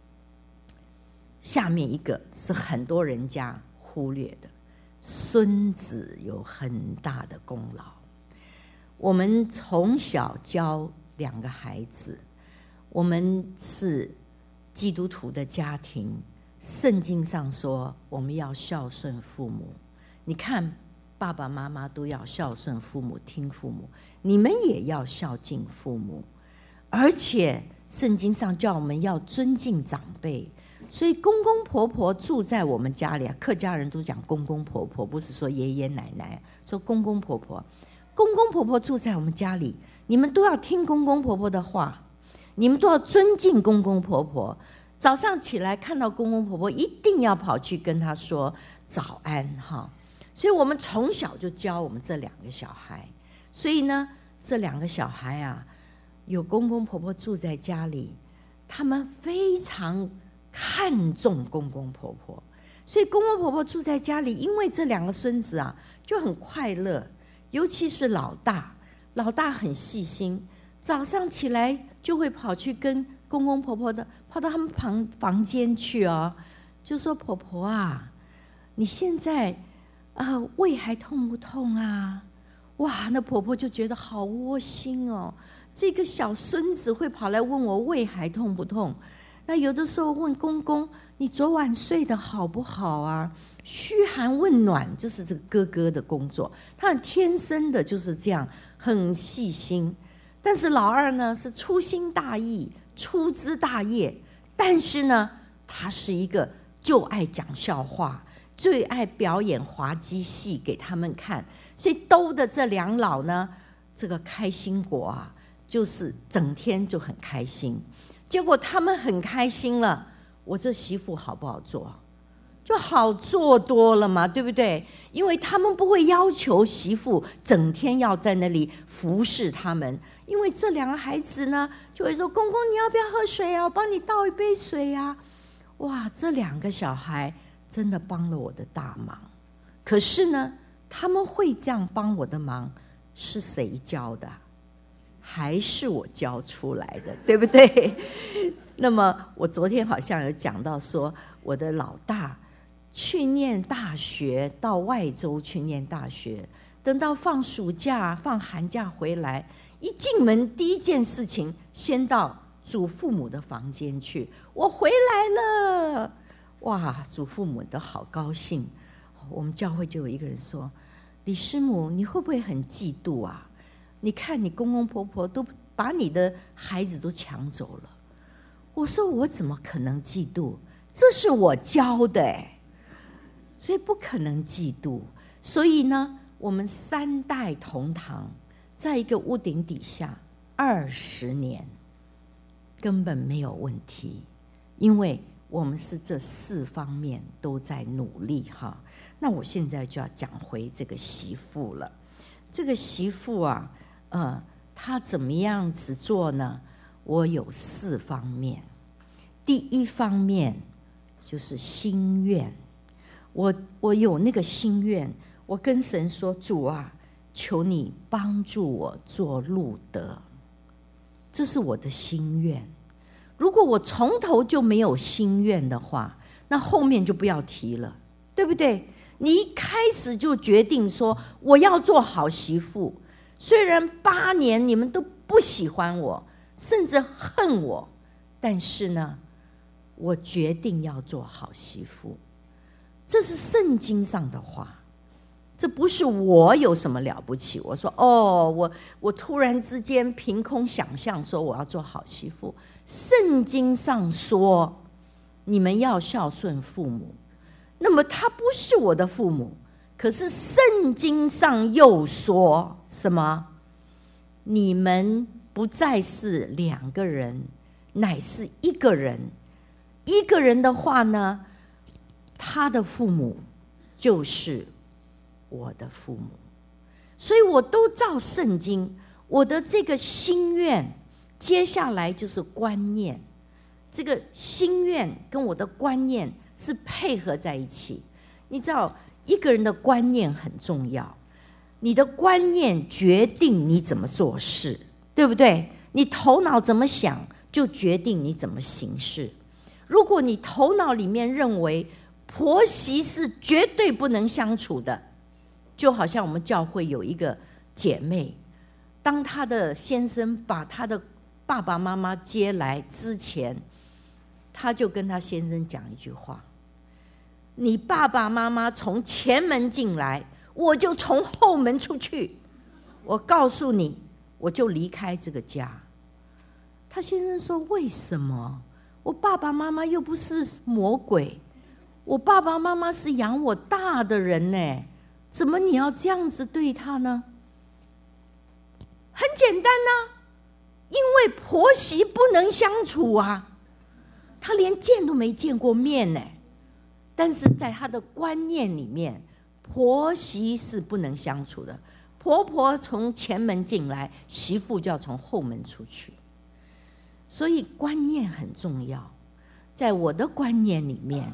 下面一个是很多人家忽略的，孙子有很大的功劳。我们从小教2个孩子，我们是基督徒的家庭，圣经上说我们要孝顺父母。你看爸爸妈妈都要孝顺父母，听父母，你们也要孝敬父母。而且圣经上叫我们要尊敬长辈，所以公公婆婆住在我们家里，客家人都讲公公婆婆，不是说爷爷奶奶，说公公婆婆。公公婆婆住在我们家里，你们都要听公公婆婆的话，你们都要尊敬公公婆婆。早上起来看到公公婆婆，一定要跑去跟他说早安哈。所以我们从小就教我们这2个小孩。所以呢，这2个小孩啊，有公公婆婆住在家里，他们非常看重公公婆婆。所以公公婆婆住在家里，因为这2个孙子啊就很快乐。尤其是老大很细心，早上起来就会跑去跟公公婆婆跑到他们房间去哦，就说婆婆啊，你现在胃还痛不痛啊？哇，那婆婆就觉得好窝心哦，这个小孙子会跑来问我胃还痛不痛。那有的时候问公公，你昨晚睡得好不好啊？嘘寒问暖就是这个哥哥的工作，他很天生的就是这样，很细心。但是老二呢是粗心大意、粗枝大叶，但是呢他是一个就爱讲笑话，最爱表演滑稽戏给他们看，所以兜的这2老呢，这个开心果啊，就是整天就很开心。结果他们很开心了，我这媳妇好不好做？就好做多了嘛，对不对？因为他们不会要求媳妇整天要在那里服侍他们，因为这2个孩子呢就会说，公公你要不要喝水啊？我帮你倒一杯水啊。哇，这2个小孩真的帮了我的大忙。可是呢，他们会这样帮我的忙，是谁教的？还是我教出来的，对不对？那么我昨天好像有讲到说，我的老大去念大学，到外州去念大学，等到放暑假放寒假回来，一进门第一件事情先到祖父母的房间去，我回来了。哇，祖父母都好高兴。我们教会就有一个人说，李师母你会不会很嫉妒啊？你看你公公婆婆都把你的孩子都抢走了。我说我怎么可能嫉妒？这是我教的所以不可能嫉妒。所以呢，我们3代同堂，在一个屋顶底下20年，根本没有问题，因为我们是这4方面都在努力哈。那我现在就要讲回这个媳妇了。这个媳妇啊，她怎么样子做呢？ 我有4方面。第一方面就是心愿，我有那个心愿，我跟神说，主啊，求你帮助我做路德，这是我的心愿。如果我从头就没有心愿的话，那后面就不要提了，对不对？你一开始就决定说我要做好媳妇，虽然8年你们都不喜欢我，甚至恨我，但是呢，我决定要做好媳妇。这是圣经上的话，这不是我有什么了不起。我说我突然之间凭空想象说我要做好媳妇。圣经上说你们要孝顺父母，那么他不是我的父母，可是圣经上又说什么？你们不再是2个人，乃是1个人。1个人的话呢，他的父母就是我的父母。所以我都照圣经，我的这个心愿，接下来就是观念。这个心愿跟我的观念是配合在一起。你知道一个人的观念很重要，你的观念决定你怎么做事，对不对？你头脑怎么想就决定你怎么行事。如果你头脑里面认为婆媳是绝对不能相处的，就好像我们教会有一个姐妹，当她的先生把她的爸爸妈妈接来之前，她就跟她先生讲一句话：你爸爸妈妈从前门进来，我就从后门出去，我告诉你，我就离开这个家。她先生说，为什么？我爸爸妈妈又不是魔鬼，我爸爸妈妈是养我大的人呢，怎么你要这样子对他呢？很简单啊，因为婆媳不能相处啊，他连见都没见过面呢。但是在他的观念里面，婆媳是不能相处的，婆婆从前门进来，媳妇就要从后门出去。所以观念很重要。在我的观念里面，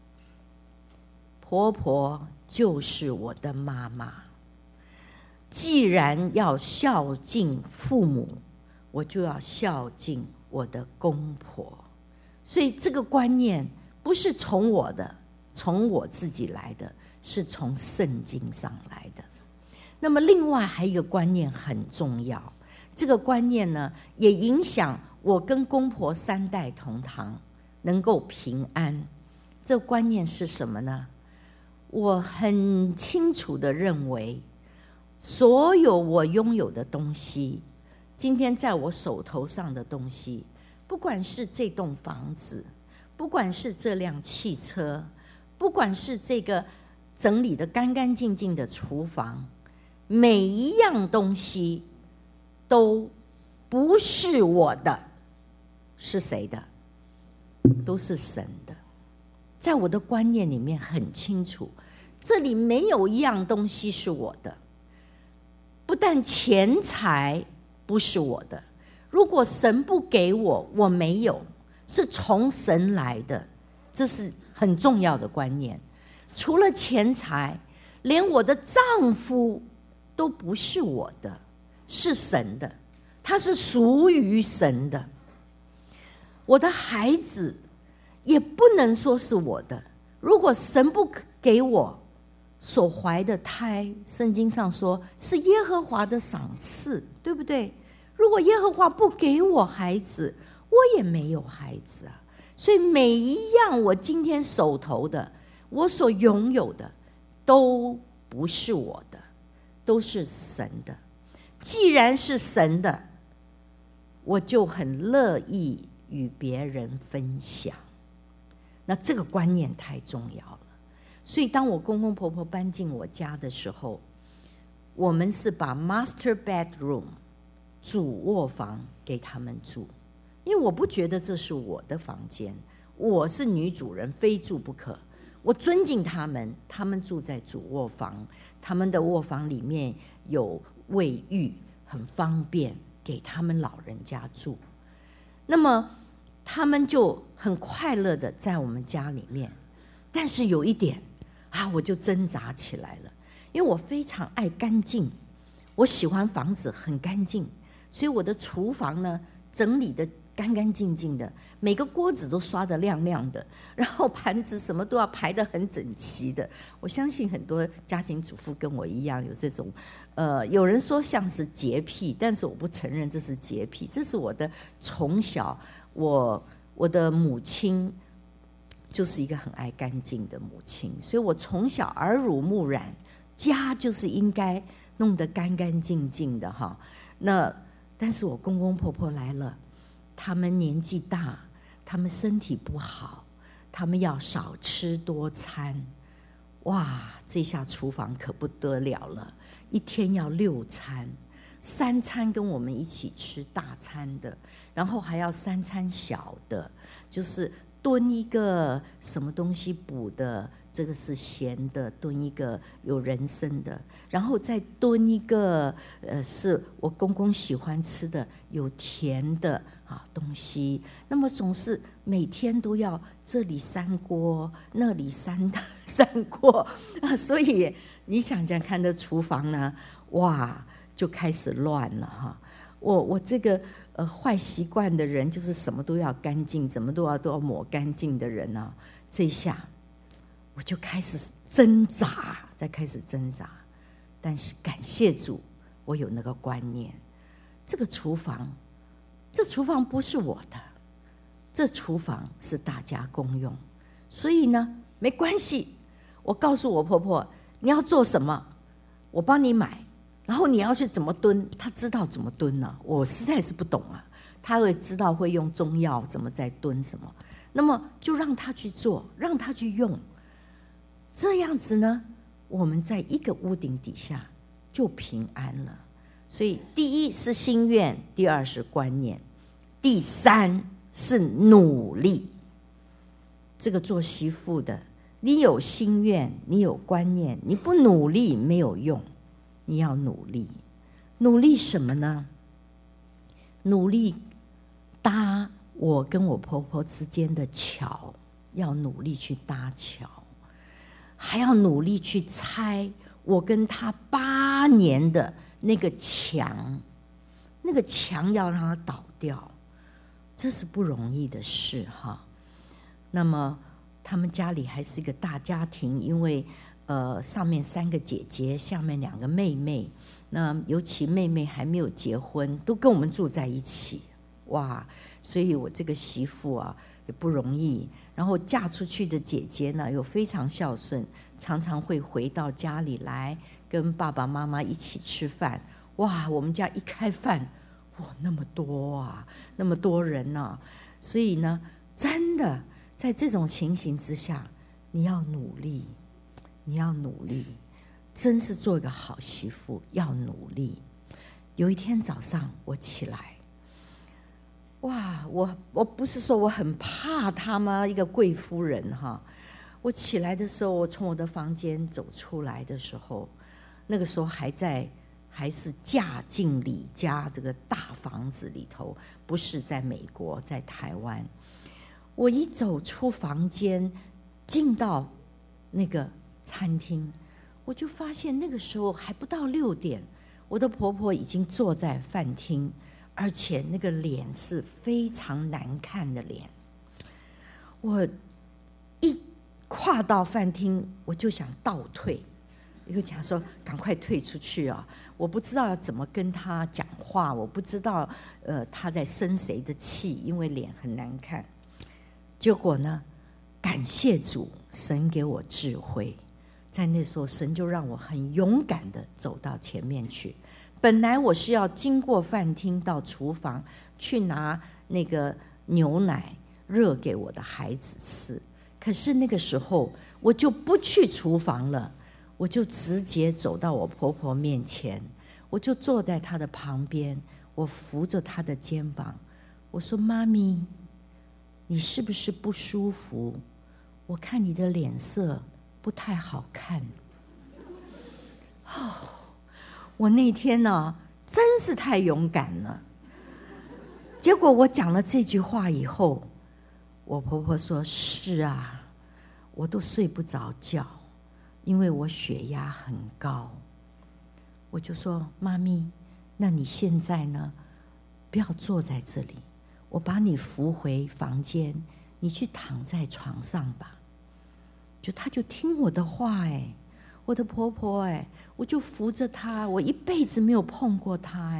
婆婆就是我的妈妈。既然要孝敬父母，我就要孝敬我的公婆。所以这个观念不是从我的，从我自己来的，是从圣经上来的。那么另外还有一个观念很重要，这个观念呢，也影响我跟公婆3代同堂能够平安。这个观念是什么呢？我很清楚地认为，所有我拥有的东西，今天在我手头上的东西，不管是这栋房子，不管是这辆汽车，不管是这个整理得干干净净的厨房，每一样东西都不是我的，是谁的？都是神的。在我的观念里面很清楚，这里没有一样东西是我的。不但钱财不是我的，如果神不给我，我没有，是从神来的，这是很重要的观念。除了钱财，连我的丈夫都不是我的，是神的，他是属于神的。我的孩子也不能说是我的，如果神不给我所怀的胎，圣经上说是耶和华的赏赐，对不对？如果耶和华不给我孩子，我也没有孩子啊。所以每一样我今天手头的，我所拥有的，都不是我的，都是神的。既然是神的，我就很乐意与别人分享。那这个观念太重要了。所以当我公公婆婆搬进我家的时候，我们是把 master bedroom 主卧房给他们住，因为我不觉得这是我的房间，我是女主人，非住不可。我尊敬他们，他们住在主卧房，他们的卧房里面有卫浴，很方便，给他们老人家住。 那么他们就很快乐的在我们家里面。但是有一点啊，我就挣扎起来了，因为我非常爱干净，我喜欢房子很干净，所以我的厨房呢整理的干干净净的，每个锅子都刷得亮亮的，然后盘子什么都要排得很整齐的。我相信很多家庭主妇跟我一样有这种，有人说像是洁癖，但是我不承认这是洁癖，这是我的从小，我的母亲就是一个很爱干净的母亲，所以我从小耳濡目染，家就是应该弄得干干净净的哈。那但是我公公婆婆来了，他们年纪大，他们身体不好，他们要少吃多餐。哇，这下厨房可不得了了，一天要6餐，3餐跟我们一起吃大餐的，然后还要3餐小的，就是炖一个什么东西补的，这个是咸的，炖一个有人参的，然后再炖一个是我公公喜欢吃的有甜的东西。那么总是每天都要这里3锅，那里3锅所以你想想看，这厨房呢，哇，就开始乱了哈。我这个坏习惯的人，就是什么都要干净，怎么都要抹干净的人啊，这一下我就开始挣扎，再开始挣扎。但是感谢主，我有那个观念，这厨房不是我的，这厨房是大家公用，所以呢，没关系。我告诉我婆婆，你要做什么，我帮你买。然后你要去怎么炖，他知道怎么炖呢？我实在是不懂啊。他会知道会用中药怎么在炖什么，那么就让他去做，让他去用。这样子呢，我们在一个屋顶底下就平安了。所以第一是心愿，第2是观念，第3是努力。这个做媳妇的，你有心愿，你有观念，你不努力没有用。你要努力，努力什么呢？努力搭我跟我婆婆之间的桥，要努力去搭桥，还要努力去拆我跟她8年的那个墙，那个墙要让它倒掉，这是不容易的事哈。那么他们家里还是一个大家庭，因为上面3个姐姐，下面2个妹妹，那尤其妹妹还没有结婚，都跟我们住在一起，哇！所以我这个媳妇啊也不容易。然后嫁出去的姐姐呢，又非常孝顺，常常会回到家里来跟爸爸妈妈一起吃饭。哇，我们家一开饭，哇，那么多啊，那么多人啊！所以呢，真的在这种情形之下，你要努力。你要努力，真是做一个好媳妇，要努力。有一天早上我起来，哇，我不是说我很怕她吗？一个贵夫人哈。我起来的时候，我从我的房间走出来的时候，那个时候还是嫁进李家这个大房子里头，不是在美国，在台湾。我一走出房间，进到那个餐厅，我就发现那个时候还不到6点，我的婆婆已经坐在饭厅，而且那个脸是非常难看的脸。我一跨到饭厅，我就想倒退，又讲说赶快退出去啊！我不知道要怎么跟她讲话，我不知道她在生谁的气，因为脸很难看。结果呢，感谢主，神给我智慧。在那时候，神就让我很勇敢的走到前面去。本来我是要经过饭厅到厨房去拿那个牛奶热给我的孩子吃，可是那个时候我就不去厨房了，我就直接走到我婆婆面前，我就坐在她的旁边，我扶着她的肩膀，我说：“妈咪，你是不是不舒服？我看你的脸色不太好看。”我那天呢，真是太勇敢了， 结果我讲了这句话以后，我婆婆说：“是啊，我都睡不着觉，因为我血压很高。”我就说：“妈咪，那你现在呢？不要坐在这里，我把你扶回房间，你去躺在床上吧。”她就听我的话我的婆婆我就扶着她，我一辈子没有碰过她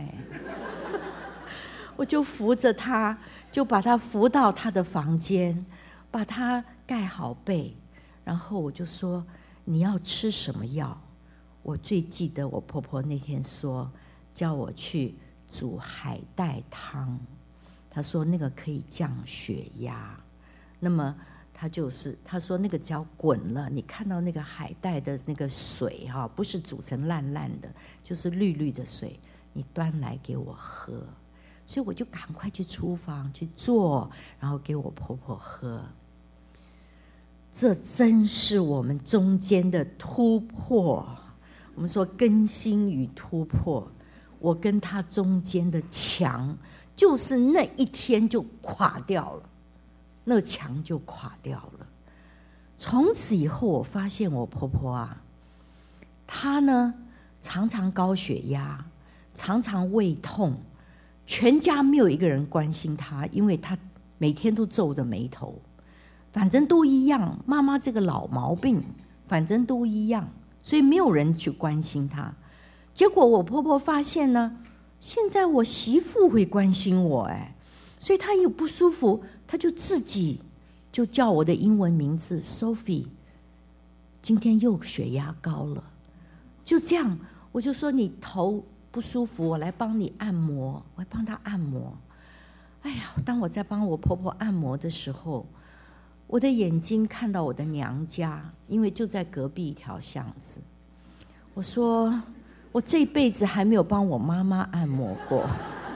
我就扶着她，就把她扶到她的房间，把她盖好被，然后我就说：“你要吃什么药？”我最记得我婆婆那天说，叫我去煮海带汤，她说那个可以降血压。那么她说那个只要滚了，你看到那个海带的那个水不是煮成烂烂的，就是绿绿的水，你端来给我喝。所以我就赶快去厨房去做，然后给我婆婆喝。这真是我们中间的突破。我们说更新与突破，我跟她中间的墙，就是那一天就垮掉了，那墙就垮掉了。从此以后，我发现我婆婆她呢常常高血压，常常胃痛，全家没有一个人关心她，因为她每天都皱着眉头，反正都一样，妈妈这个老毛病，反正都一样，所以没有人去关心她。结果我婆婆发现呢，现在我媳妇会关心我所以她有不舒服，她就自己就叫我的英文名字 Sophie， 今天又血压高了。就这样，我就说你头不舒服，我来帮你按摩，我来帮她按摩。哎呀，当我在帮我婆婆按摩的时候，我的眼睛看到我的娘家，因为就在隔壁一条巷子。我说我这辈子还没有帮我妈妈按摩过，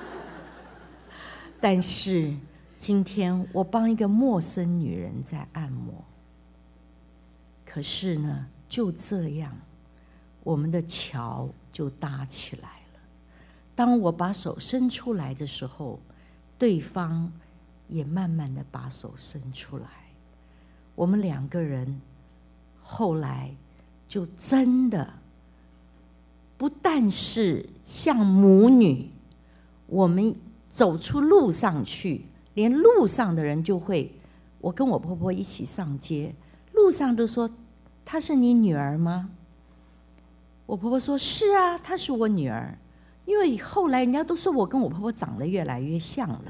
但是今天我帮一个陌生女人在按摩。可是呢，就这样，我们的桥就搭起来了。当我把手伸出来的时候，对方也慢慢的把手伸出来。我们两个人后来就真的不但是像母女，我们走出路上去，连路上的人就会，我跟我婆婆一起上街，路上都说：“她是你女儿吗？”我婆婆说：“是啊，她是我女儿。”因为后来人家都说我跟我婆婆长得越来越像了，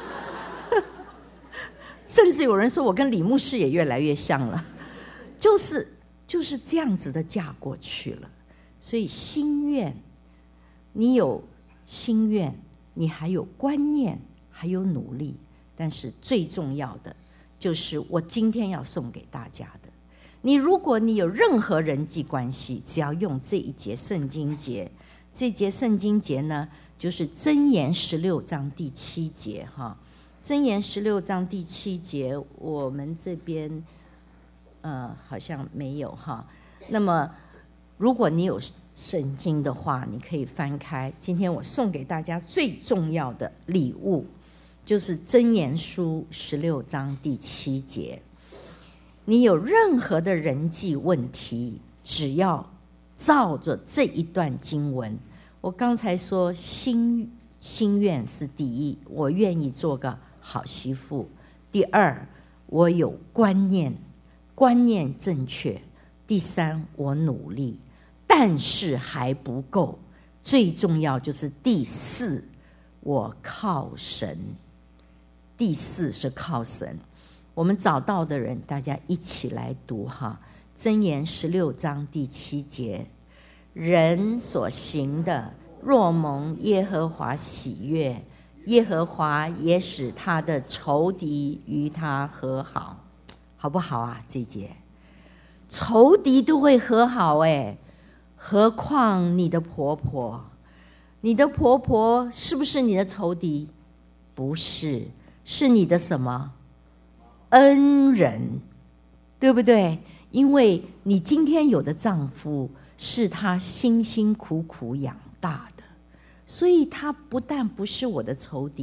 甚至有人说我跟李牧师也越来越像了，就是这样子的嫁过去了。所以心愿，你有心愿，你还有观念，还有努力，但是最重要的就是我今天要送给大家的。如果你有任何人际关系，只要用这一节圣经节，这节圣经节呢，就是箴言16章第7节箴言16章第7节，我们这边好像没有那么如果你有圣经的话，你可以翻开。今天我送给大家最重要的礼物，就是箴言书16章第7节。你有任何的人际问题，只要照着这一段经文，我刚才说心愿是第一，我愿意做个好媳妇；第二，我有观念正确；第三，我努力，但是还不够。最重要就是第四，我靠神。第四是靠神。我们找到的人，大家一起来读箴言16章第7节：人所行的，若蒙耶和华喜悦，耶和华也使他的仇敌与他和好。好不好啊？这节仇敌都会和好何况你的婆婆？你的婆婆是不是你的仇敌？不是，是你的什么？恩人，对不对？因为你今天有的丈夫是他辛辛苦苦养大的，所以他不但不是我的仇敌，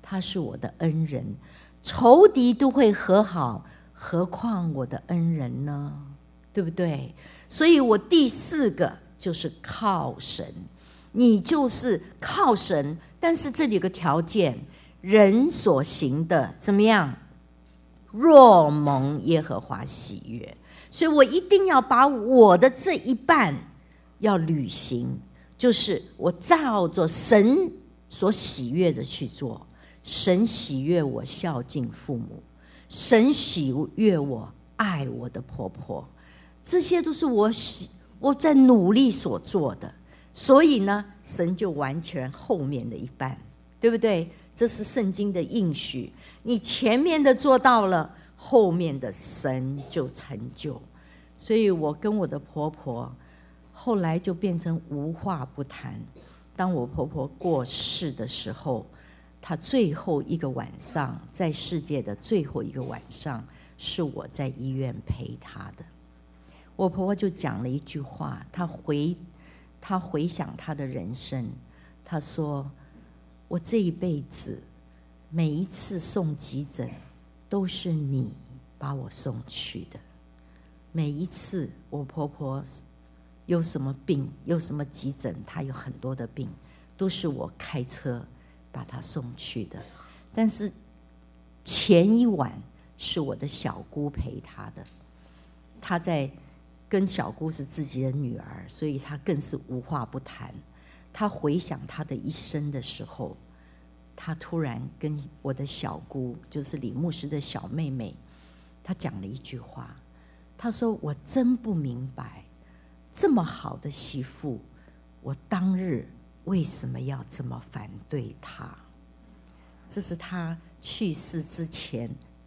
他是我的恩人，仇敌都会和好，何况我的恩人呢？对不对？所以我第四个就是靠神，你就是靠神，但是这里有个条件，人所行的怎么样？若蒙耶和华喜悦，所以我一定要把我的这一半要履行，就是我照着神所喜悦的去做。神喜悦我孝敬父母，神喜悦我爱我的婆婆，这些都是我在努力所做的。所以呢，神就完全后面的一半，对不对？这是圣经的应许，你前面的做到了，后面的神就成就。所以我跟我的婆婆后来就变成无话不谈。当我婆婆过世的时候，她最后一个晚上，在世界的最后一个晚上，是我在医院陪她的。我婆婆就讲了一句话，她回想她的人生，她说：我这一辈子每一次送急诊都是你把我送去的，每一次我婆婆有什么病，有什么急诊，她有很多的病，都是我开车把她送去的。但是前一晚是我的小姑陪她的，她在跟小姑是自己的女儿，所以她更是无话不谈。她回想她的一生的时候，她突然跟我的小姑，就是李牧师的小妹妹，她讲了一句话，她说：我真不明白，这么好的媳妇，我当日为什么要这么反对她？这是她去世之前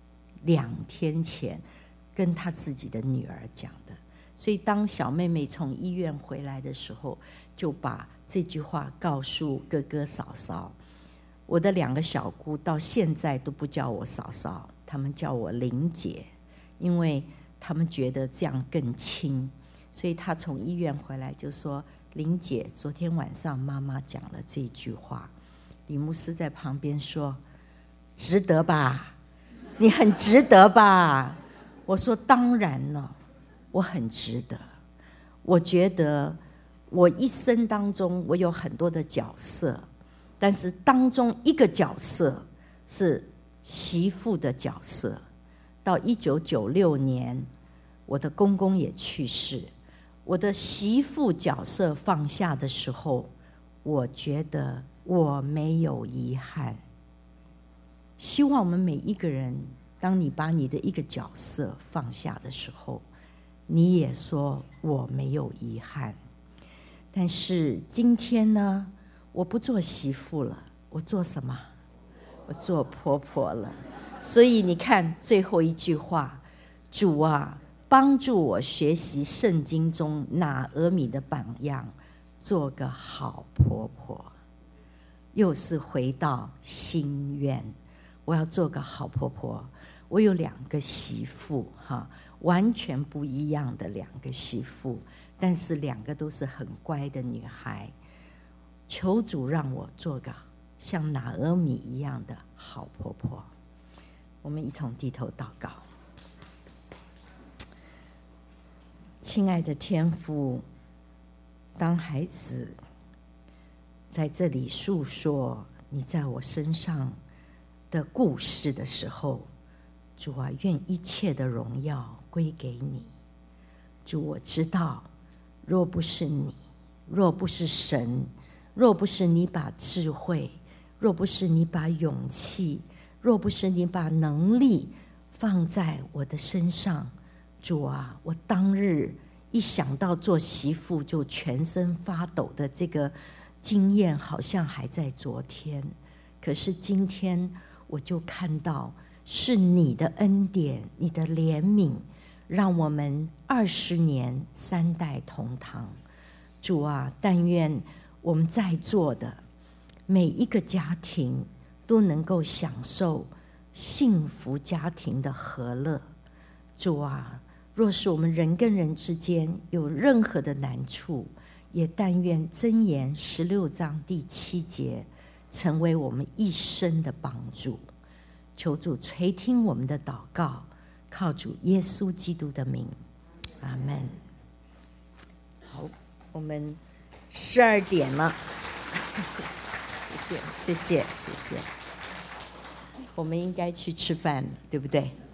2天前跟她自己的女儿讲的。所以当小妹妹从医院回来的时候，就把这句话告诉哥哥嫂嫂。我的2个小姑到现在都不叫我嫂嫂，他们叫我玲姐，因为他们觉得这样更亲。所以她从医院回来就说：玲姐，昨天晚上妈妈讲了这句话。李牧师在旁边说：值得吧？你很值得吧？我说当然了，我很值得。我觉得我一生当中我有很多的角色，但是当中一个角色是媳妇的角色。到1996年我的公公也去世，我的媳妇角色放下的时候，我觉得我没有遗憾。希望我们每一个人，当你把你的一个角色放下的时候，你也说我没有遗憾。但是今天呢，我不做媳妇了，我做什么？我做婆婆了。所以你看最后一句话，主啊，帮助我学习圣经中拿俄米的榜样，做个好婆婆。又是回到心愿，我要做个好婆婆。我有2个媳妇完全不一样的2个媳妇，但是2个都是很乖的女孩。求主让我做个像拿俄米一样的好婆婆。我们一同低头祷告。亲爱的天父，当孩子在这里诉说你在我身上的故事的时候，主啊，愿一切的荣耀归给你。主，我知道若不是你，若不是神，若不是你把智慧，若不是你把勇气，若不是你把能力放在我的身上，主啊，我当日一想到做媳妇就全身发抖的这个经验好像还在昨天。可是今天我就看到是你的恩典，你的怜悯，让我们20年3代同堂。主啊，但愿我们在座的每一个家庭都能够享受幸福家庭的和乐。主啊，若是我们人跟人之间有任何的难处，也但愿箴言16章第7节， 成为我们一生的帮助。求主垂听我们的祷告，靠主耶稣基督的名，阿们。好，我们12点了，谢谢。我们应该去吃饭了，对不对？